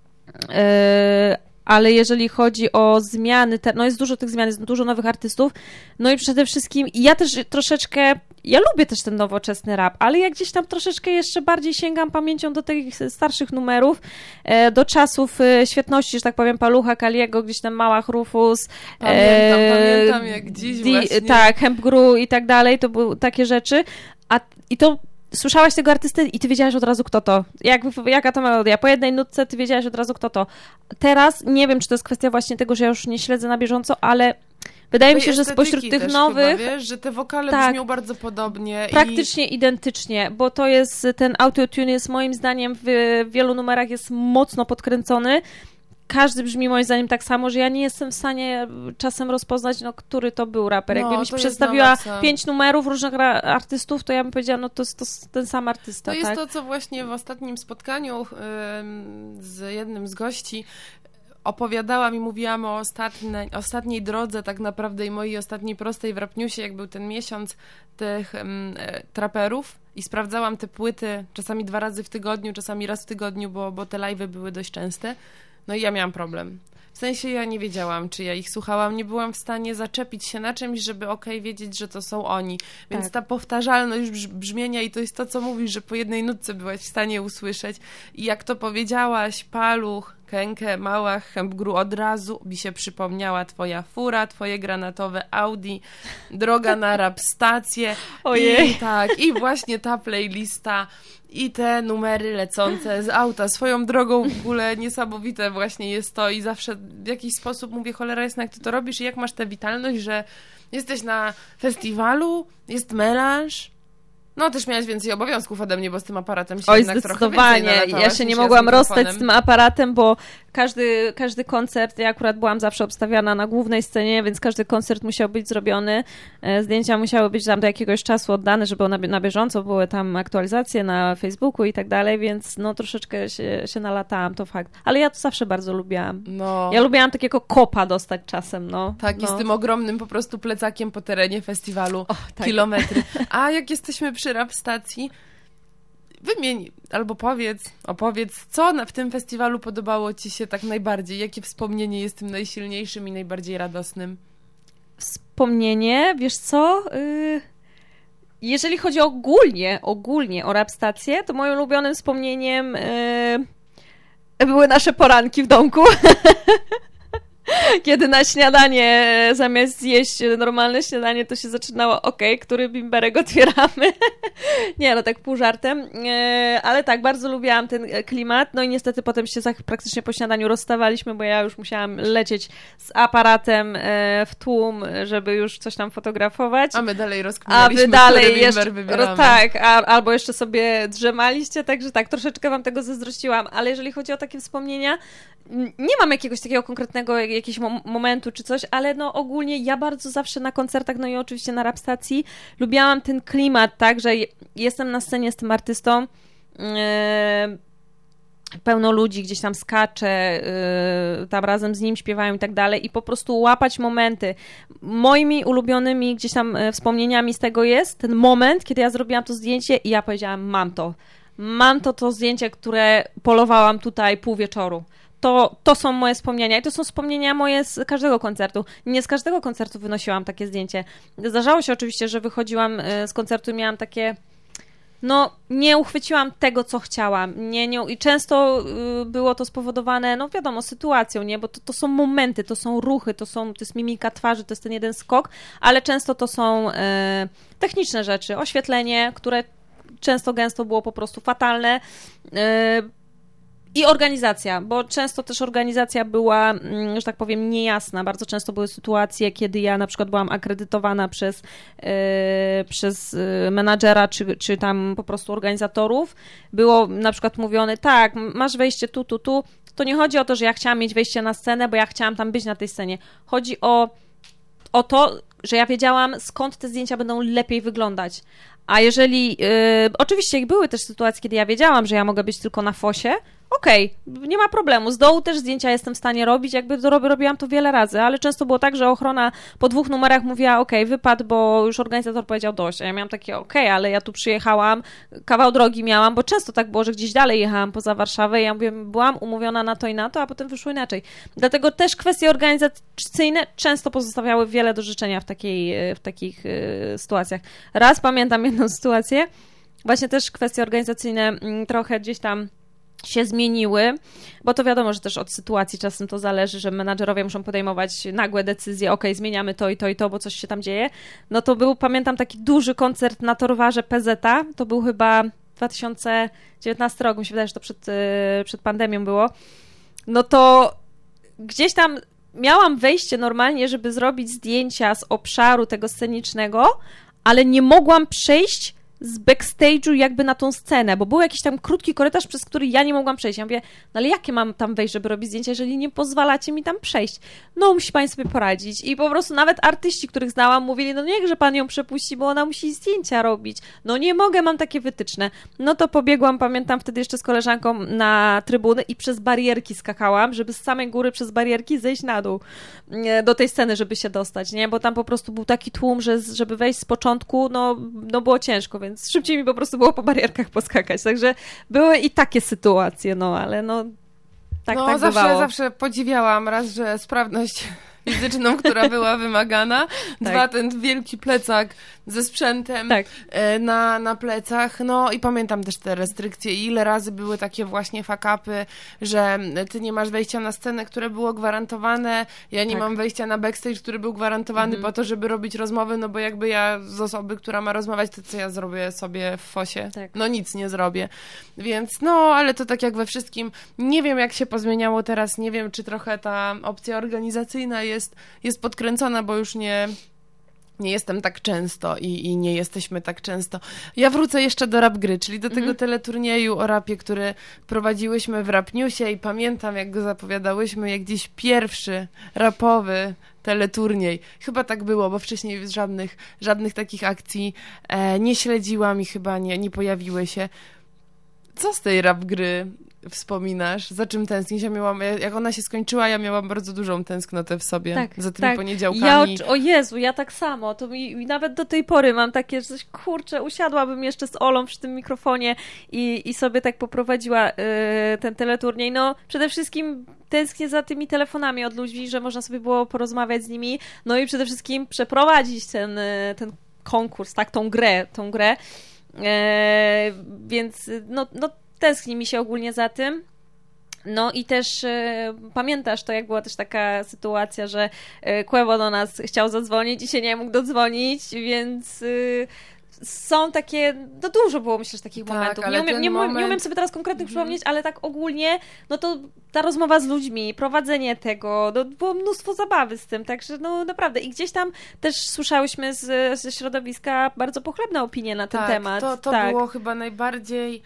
E, ale jeżeli chodzi o zmiany, te, no jest dużo tych zmian, jest dużo nowych artystów, no i przede wszystkim ja też troszeczkę, ja lubię też ten nowoczesny rap, ale ja gdzieś tam troszeczkę jeszcze bardziej sięgam pamięcią do tych starszych numerów, do czasów świetności, że tak powiem, Palucha, Kaliego, gdzieś tam Małach, Rufus. Pamiętam, e, pamiętam jak dziś di, właśnie. Tak, Hemp Gru i tak dalej, to były takie rzeczy, a i to słyszałaś tego artysty i ty wiedziałaś od razu, kto to. Jak, jaka to melodia. Po jednej nutce ty wiedziałaś od razu, kto to. Teraz nie wiem, czy to jest kwestia właśnie tego, że ja już nie śledzę na bieżąco, ale Wydaje mi się, że spośród tych nowych... Chyba, wiesz, że te wokale tak, brzmią bardzo podobnie. Praktycznie i... identycznie, bo to jest, ten autotune jest moim zdaniem w wielu numerach jest mocno podkręcony. Każdy brzmi moim zdaniem tak samo, że ja nie jestem w stanie czasem rozpoznać, no, który to był raper. Jakby no, mi się przedstawiła pięć numerów różnych ra- artystów, to ja bym powiedziała, no to jest to ten sam artysta. To tak? jest to, co właśnie w ostatnim spotkaniu yy, z jednym z gości opowiadałam i mówiłam o ostatniej, ostatniej drodze tak naprawdę i mojej ostatniej prostej w Rap Newsie, jak był ten miesiąc tych um, traperów i sprawdzałam te płyty czasami dwa razy w tygodniu, czasami raz w tygodniu, bo, bo te live'y były dość częste. No i ja miałam problem. W sensie ja nie wiedziałam, czy ja ich słuchałam, nie byłam w stanie zaczepić się na czymś, żeby okej, okay, wiedzieć, że to są oni. Więc tak. ta powtarzalność brzmienia i to jest to, co mówisz, że po jednej nutce byłaś w stanie usłyszeć. I jak to powiedziałaś, Paluch, Kenke, Małach, Hempgru, od razu mi się przypomniała twoja fura, twoje granatowe Audi, droga na rap stację. Ojej. I tak, i właśnie ta playlista i te numery lecące z auta. Swoją drogą w ogóle niesamowite właśnie jest to i zawsze w jakiś sposób mówię, cholera jasna, jak ty to robisz i jak masz tę witalność, że jesteś na festiwalu, jest melanż. No też miałaś więcej obowiązków ode mnie, bo z tym aparatem się Oj, jednak trochę zdecydowanie. Ja się nie mogłam rozstać z tym aparatem, bo każdy, każdy koncert, ja akurat byłam zawsze obstawiana na głównej scenie, więc każdy koncert musiał być zrobiony. Zdjęcia musiały być tam do jakiegoś czasu oddane, żeby na, na bieżąco były tam aktualizacje na Facebooku i tak dalej, więc no troszeczkę się, się nalatałam, to fakt. Ale ja to zawsze bardzo lubiłam. No. Ja lubiłam takiego kopa dostać czasem, no. Tak, no. i z tym ogromnym po prostu plecakiem po terenie festiwalu. O, tak. Kilometry. A jak jesteśmy przy rap stacji, wymień albo powiedz, opowiedz, co na, w tym festiwalu podobało ci się tak najbardziej? Jakie wspomnienie jest tym najsilniejszym i najbardziej radosnym? Wspomnienie, wiesz co? Yy... Jeżeli chodzi ogólnie, ogólnie o rap stację, to moim ulubionym wspomnieniem yy... były nasze poranki w domku. Kiedy na śniadanie, zamiast zjeść normalne śniadanie, to się zaczynało, okej, okay, który bimberek otwieramy. Nie, no tak pół żartem. Ale tak, bardzo lubiłam ten klimat. No i niestety potem się praktycznie po śniadaniu rozstawaliśmy, bo ja już musiałam lecieć z aparatem w tłum, żeby już coś tam fotografować. A my dalej rozkminialiśmy, A wy dalej który bimber jeszcze, wybieramy. Tak, a, albo jeszcze sobie drzemaliście, także tak, troszeczkę wam tego zazdrościłam. Ale jeżeli chodzi o takie wspomnienia, nie mam jakiegoś takiego konkretnego jakiegoś momentu czy coś, ale no ogólnie ja bardzo zawsze na koncertach, no i oczywiście na rap stacji lubiałam ten klimat, tak, że jestem na scenie z tym artystą, yy, pełno ludzi gdzieś tam skacze, yy, tam razem z nim śpiewają i tak dalej i po prostu łapać momenty. Moimi ulubionymi gdzieś tam wspomnieniami z tego jest ten moment, kiedy ja zrobiłam to zdjęcie i ja powiedziałam, mam to. Mam to, to zdjęcie, które polowałam tutaj pół wieczoru. To, to są moje wspomnienia i to są wspomnienia moje z każdego koncertu. Nie z każdego koncertu wynosiłam takie zdjęcie. Zdarzało się oczywiście, że wychodziłam z koncertu i miałam takie, no nie uchwyciłam tego, co chciałam. Nie, nie, i często było to spowodowane, no wiadomo, sytuacją, nie, bo to, to są momenty, to są ruchy, to, są, to jest mimika twarzy, to jest ten jeden skok, ale często to są e, techniczne rzeczy, oświetlenie, które często gęsto było po prostu fatalne, e, i organizacja, bo często też organizacja była, że tak powiem, niejasna. Bardzo często były sytuacje, kiedy ja na przykład byłam akredytowana przez, yy, przez menadżera, czy, czy tam po prostu organizatorów. Było na przykład mówione, tak, masz wejście tu, tu, tu. To nie chodzi o to, że ja chciałam mieć wejście na scenę, bo ja chciałam tam być na tej scenie. Chodzi o, o to, że ja wiedziałam, skąd te zdjęcia będą lepiej wyglądać. A jeżeli, yy, oczywiście były też sytuacje, kiedy ja wiedziałam, że ja mogę być tylko na fosie, okej, okay, nie ma problemu. Z dołu też zdjęcia jestem w stanie robić, jakby to rob, robiłam to wiele razy, ale często było tak, że ochrona po dwóch numerach mówiła, okej, okay, wypad, bo już organizator powiedział dość. A ja miałam takie, okej, okay, ale ja tu przyjechałam, kawał drogi miałam, bo często tak było, że gdzieś dalej jechałam poza Warszawę i ja mówię, byłam umówiona na to i na to, a potem wyszło inaczej. Dlatego też kwestie organizacyjne często pozostawiały wiele do życzenia w, takiej, w takich y, sytuacjach. Raz pamiętam jedną sytuację, właśnie też kwestie organizacyjne y, trochę gdzieś tam się zmieniły, bo to wiadomo, że też od sytuacji czasem to zależy, że menadżerowie muszą podejmować nagłe decyzje, okej, okay, zmieniamy to i to i to, bo coś się tam dzieje. No to był, pamiętam, taki duży koncert na Torwarze P Z a, to był chyba dwa tysiące dziewiętnasty rok, mi się wydaje, że to przed, przed pandemią było. No to gdzieś tam miałam wejście normalnie, żeby zrobić zdjęcia z obszaru tego scenicznego, ale nie mogłam przejść z backstage'u jakby na tą scenę, bo był jakiś tam krótki korytarz, przez który ja nie mogłam przejść. Ja mówię, no ale jakie mam tam wejść, żeby robić zdjęcia, jeżeli nie pozwalacie mi tam przejść? No, musi pani sobie poradzić. I po prostu nawet artyści, których znałam, mówili, no niechże pan ją przepuści, bo ona musi zdjęcia robić. No nie mogę, mam takie wytyczne. No to pobiegłam, pamiętam wtedy jeszcze z koleżanką na trybuny i przez barierki skakałam, żeby z samej góry przez barierki zejść na dół do tej sceny, żeby się dostać, nie? Bo tam po prostu był taki tłum, że żeby wejść z początku, no, no było ciężko, więc szybciej mi po prostu było po barierkach poskakać. Także były i takie sytuacje, no ale no tak, no, tak zawsze, bywało. zawsze podziwiałam raz, że sprawność fizyczną, która była wymagana. Dwa, tak. ten wielki plecak ze sprzętem tak. na, na plecach. No i pamiętam też te restrykcje i ile razy były takie właśnie fuck-upy, że ty nie masz wejścia na scenę, które było gwarantowane, ja nie tak. mam wejścia na backstage, który był gwarantowany mhm. po to, żeby robić rozmowy, no bo jakby ja z osoby, która ma rozmawiać, to co ja zrobię sobie w fosie? Tak. No nic nie zrobię. Więc no, ale to tak jak we wszystkim, nie wiem jak się pozmieniało teraz, nie wiem czy trochę ta opcja organizacyjna jest Jest, jest podkręcona, bo już nie, nie jestem tak często i, i nie jesteśmy tak często. Ja wrócę jeszcze do Rap Gry, czyli do tego mm. teleturnieju o rapie, który prowadziłyśmy w Rap Newsie i pamiętam, jak go zapowiadałyśmy, jak dziś pierwszy rapowy teleturniej. Chyba tak było, bo wcześniej żadnych, żadnych takich akcji e, nie śledziłam i chyba nie, nie pojawiły się. Co z tej Rap Gry wspominasz? Za czym tęsknisz? Ja miałam, jak ona się skończyła, ja miałam bardzo dużą tęsknotę w sobie tak, za tymi tak. poniedziałkami. Ja, o Jezu, ja tak samo. To mi, mi nawet do tej pory mam takie, że coś, kurczę, usiadłabym jeszcze z Olą przy tym mikrofonie i, i sobie tak poprowadziła y, ten teleturniej. No, przede wszystkim tęsknię za tymi telefonami od ludzi, że można sobie było porozmawiać z nimi, no i przede wszystkim przeprowadzić ten, ten konkurs, tak, tą grę, tą grę. E, więc no, no tęskni mi się ogólnie za tym. No i też e, pamiętasz to, jak była też taka sytuacja, że e, Quebo do nas chciał zadzwonić i się nie mógł dodzwonić, więc e, są takie, no dużo było myślę, że takich tak, momentów. Nie umiem, nie, moment... nie umiem sobie teraz konkretnych mhm. przypomnieć, ale tak ogólnie, no to ta rozmowa z ludźmi, prowadzenie tego, no było mnóstwo zabawy z tym, także no naprawdę. I gdzieś tam też słyszałyśmy z, ze środowiska bardzo pochlebne opinie na ten tak, temat. To, to tak, było chyba najbardziej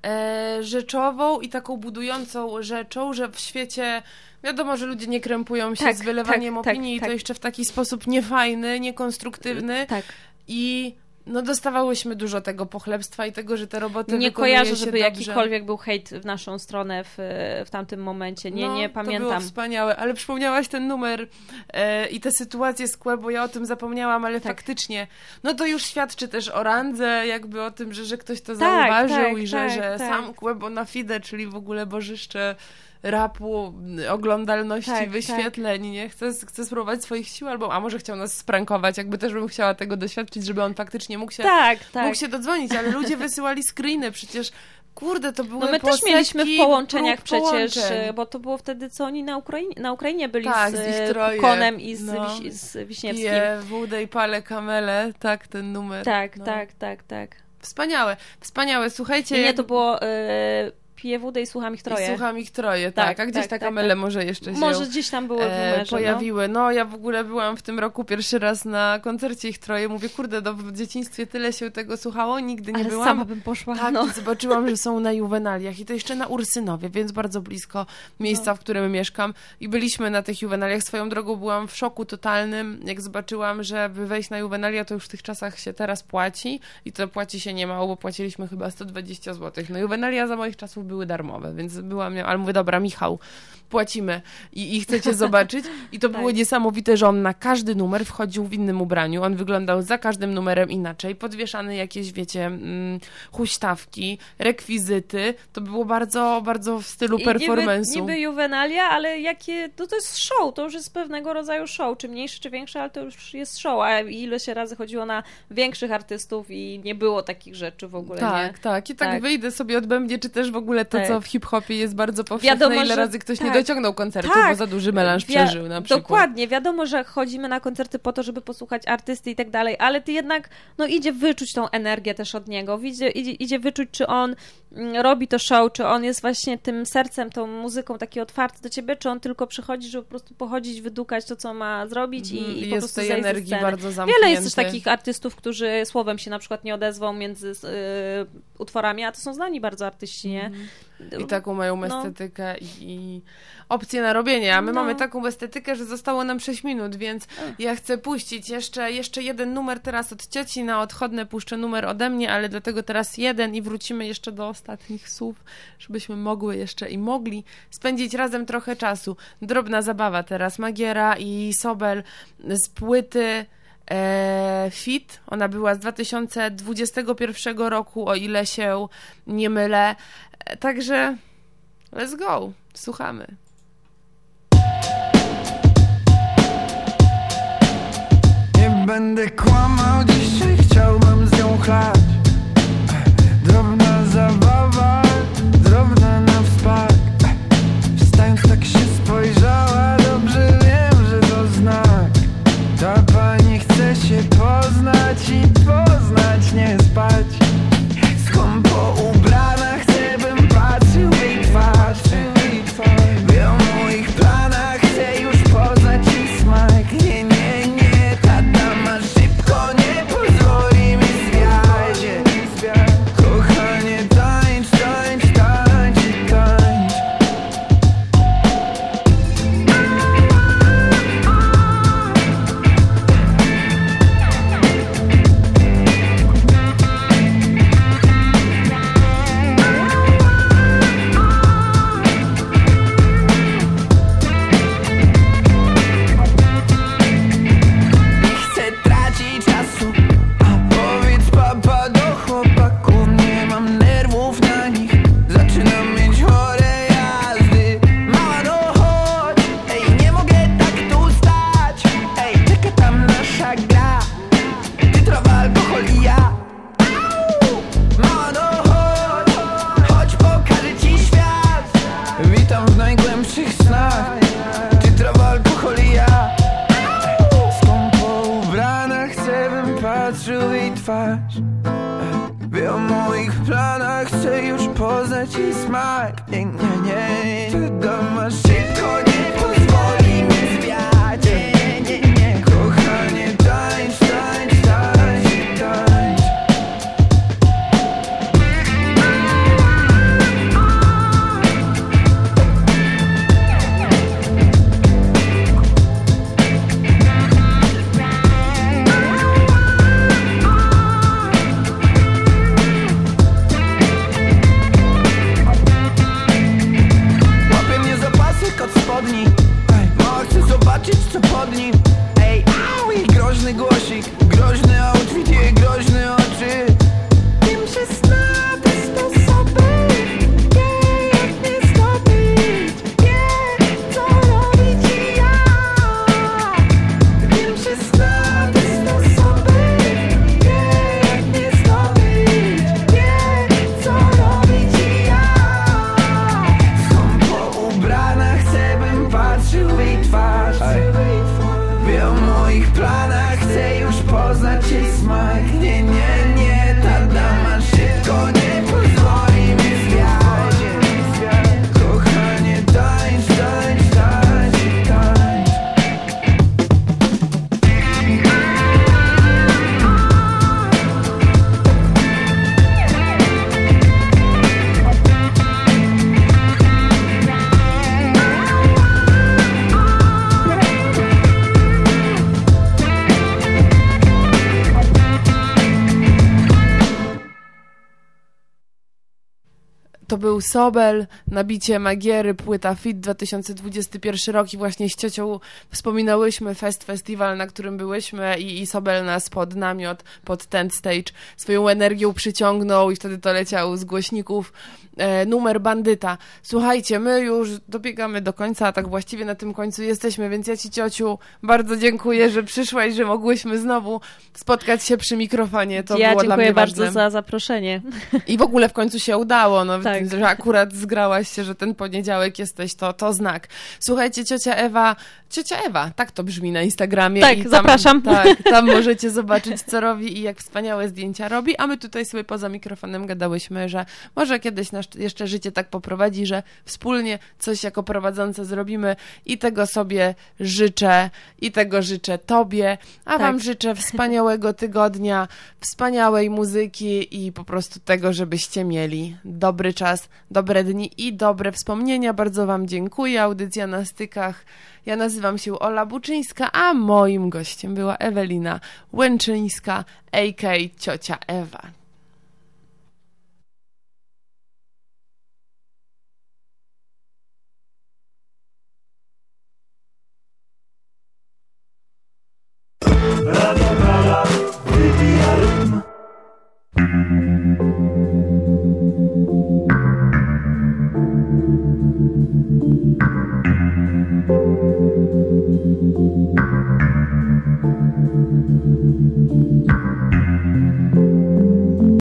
e, rzeczową i taką budującą rzeczą, że w świecie wiadomo, że ludzie nie krępują się tak, z wylewaniem tak, opinii tak, i to tak. jeszcze w taki sposób niefajny, niekonstruktywny. Tak. I no dostawałyśmy dużo tego pochlebstwa i tego, że te roboty nie wykonuje kojarzę, się żeby dobrze. Jakikolwiek był hejt w naszą stronę w, w tamtym momencie. Nie, no, nie pamiętam. To było wspaniałe, ale przypomniałaś ten numer e, i tę sytuację z Quebo, ja o tym zapomniałam, ale tak. faktycznie, no to już świadczy też o randze, jakby o tym, że, że ktoś to tak, zauważył tak, i że, tak, że tak. sam Quebo na fide, czyli w ogóle bożyszcze rapu, oglądalności, tak, wyświetleń, tak. nie? Chce, chce spróbować swoich sił, albo a może chciał nas sprankować, jakby też bym chciała tego doświadczyć, żeby on faktycznie mógł się, tak, tak. mógł się dodzwonić, ale ludzie wysyłali screeny, przecież kurde, to były No my też mieliśmy w połączeniach przecież, połączeń. Bo to było wtedy, co oni na Ukrainie, na Ukrainie byli tak, z, z Konem i z, no. Wiś, z Wiśniewskim. Pije wódę i palę kamele, tak, ten numer. Tak, no. tak, tak, tak. Wspaniałe, wspaniałe, słuchajcie. Nie, jak... to było... Y Piję wódę i słucham ich troje. I słucham ich troje, tak. tak. A gdzieś tak, ta tak, kamele tak. może jeszcze się Może gdzieś tam były w numerze, e, pojawiły. No. no ja w ogóle byłam w tym roku pierwszy raz na koncercie ich troje. Mówię, kurde, no, w dzieciństwie tyle się tego słuchało, nigdy nie Ale byłam. sama bym poszła. Tak, no. zobaczyłam, że są na Juwenaliach i to jeszcze na Ursynowie, więc bardzo blisko miejsca, no. w którym mieszkam. I byliśmy na tych Juwenaliach. Swoją drogą byłam w szoku totalnym, jak zobaczyłam, że by wejść na Juwenalia, to już w tych czasach się teraz płaci i to płaci się niemało, bo płaciliśmy chyba sto dwadzieścia złotych. No Juwenalia za moich czasów były darmowe, więc byłam, ale mówię, dobra, Michał, płacimy i, i chcecie zobaczyć. I to tak. było niesamowite, że on na każdy numer wchodził w innym ubraniu. On wyglądał za każdym numerem inaczej. Podwieszane jakieś, wiecie, mm, huśtawki, rekwizyty. To było bardzo, bardzo w stylu I performance'u. Niby, niby Juwenalia, ale jakie, to, to jest show, to już jest pewnego rodzaju show. Czy mniejszy, czy większy, ale to już jest show. A ile się razy chodziło na większych artystów i nie było takich rzeczy w ogóle. Tak, nie? tak. I tak, tak wyjdę sobie odbębnie, czy też w ogóle ogóle to, tak. co w hip-hopie jest bardzo powszechne, Wiadomo, ile że... razy ktoś tak. nie dociągnął koncertu, tak. bo za duży melanż Wi- przeżył na przykład. Dokładnie, wiadomo, że chodzimy na koncerty po to, żeby posłuchać artysty i tak dalej, ale ty jednak, no idzie wyczuć tą energię też od niego, idzie, idzie, idzie wyczuć, czy on mm, robi to show, czy on jest właśnie tym sercem, tą muzyką taki otwarty do ciebie, czy on tylko przychodzi, żeby po prostu pochodzić, wydukać to, co ma zrobić i, mm, i po jest prostu tej zejść ze energii sceny. bardzo zamknięty. Wiele jest też takich artystów, którzy słowem się na przykład nie odezwą między y, utworami, a to są znani bardzo artyści, nie? I taką mają No. estetykę i, i opcję na robienie, a my No. mamy taką estetykę, że zostało nam sześć minut, więc ja chcę puścić jeszcze, jeszcze jeden numer teraz od cioci, na odchodne puszczę numer ode mnie, ale dlatego teraz jeden i wrócimy jeszcze do ostatnich słów, żebyśmy mogły jeszcze i mogli spędzić razem trochę czasu. Drobna zabawa teraz, Magiera i Sobel z płyty E, Fit, ona była z dwa tysiące dwudziestego pierwszego roku, o ile się nie mylę. E, także let's go, słuchamy. Nie będę kłamał, dzisiaj chciałbym z nią chlać. Drobna zabawa, drobna na wspak. Wstając tak się spojrzała, dobrze wiem, że to znak. Ta pani chce się poznać i poznać, nie spać. Skąpo ubrana, chcę bym patrzył w jej twarz. Wie o moich planach, chcę już poznać ich smak. Nie, nie, nie, ta dama szybko nie pozwoli mi zwiać. Kochanie, tańcz, tańcz, tańcz i tańcz. Nie chcę tracić czasu, a powiedz papa do chłopaków. Nie mam nerwów na nich, zaczynam mieć chore jazdy. Mała, no chodź, ej, nie mogę tak tu stać. Ej, czeka tam nasza gra, ty trawa, alkohol i ja. Au! Mała, no chodź, chodź pokażę ci świat. Witam w najgłębszych snach, ty trawa, alkohol i ja. Skąpo ubrana, chcę bym patrzył w jej twarz. Wie o moich planach, chcę już poznać jej smak. Nie, nie, nie, ta dama szybko nie pozwoli mi zwiać. Nie, nie, nie, nie, kochanie, tańcz, tańcz, tańcz i tańcz. Łapie mnie za pasek od spodni. Ej, mała, chcę zobaczyć co pod nim. Ej, au, i groźny głosik, groźny outfit, jej groźne oczy. Tym się zna te sposoby, wie jak mnie zdobyć, wie co robić i jak. Tym się zna te sposoby, wie jak mnie zdobyć, wie co robić i jak. Skąpo ubrana, chcę bym patrzył w jej twarz. Wie o moich planach, chcę już poznać jej smak. Nie, nie, nie, ta dama szybko nie pozwoli mi zwiać. Kochanie, tańcz, tańcz, tańcz i tańcz. To był Sobel, nabicie Magiery, płyta Fit, dwa tysiące dwudziesty pierwszy rok i właśnie z ciocią wspominałyśmy Fest Festival, na którym byłyśmy i, i Sobel nas pod namiot, pod tent stage swoją energią przyciągnął i wtedy to leciał z głośników e, numer Bandyta. Słuchajcie, my już dobiegamy do końca, a tak właściwie na tym końcu jesteśmy, więc ja ci, ciociu, bardzo dziękuję, że przyszłaś, że mogłyśmy znowu spotkać się przy mikrofonie. To ja było dla mnie dziękuję bardzo ważne. za zaproszenie. I w ogóle w końcu się udało. No, Tak. tak. Że akurat zgrałaś się, że ten poniedziałek jesteś, to, to znak. Słuchajcie, ciocia Ewa, ciocia Ewa, tak to brzmi na Instagramie. Tak, i tam, zapraszam. Tak, tam możecie zobaczyć, co robi i jak wspaniałe zdjęcia robi, a my tutaj sobie poza mikrofonem gadałyśmy, że może kiedyś nasz jeszcze życie tak poprowadzi, że wspólnie coś jako prowadzące zrobimy i tego sobie życzę i tego życzę tobie, a tak. wam życzę wspaniałego tygodnia, wspaniałej muzyki i po prostu tego, żebyście mieli dobry czas, dobre dni i dobre wspomnienia. Bardzo wam dziękuję. Audycja na stykach. Ja nazywam się Ola Buczyńska, a moim gościem była Ewelina Łęczyńska, a k a. Ciocia Ewa. Radio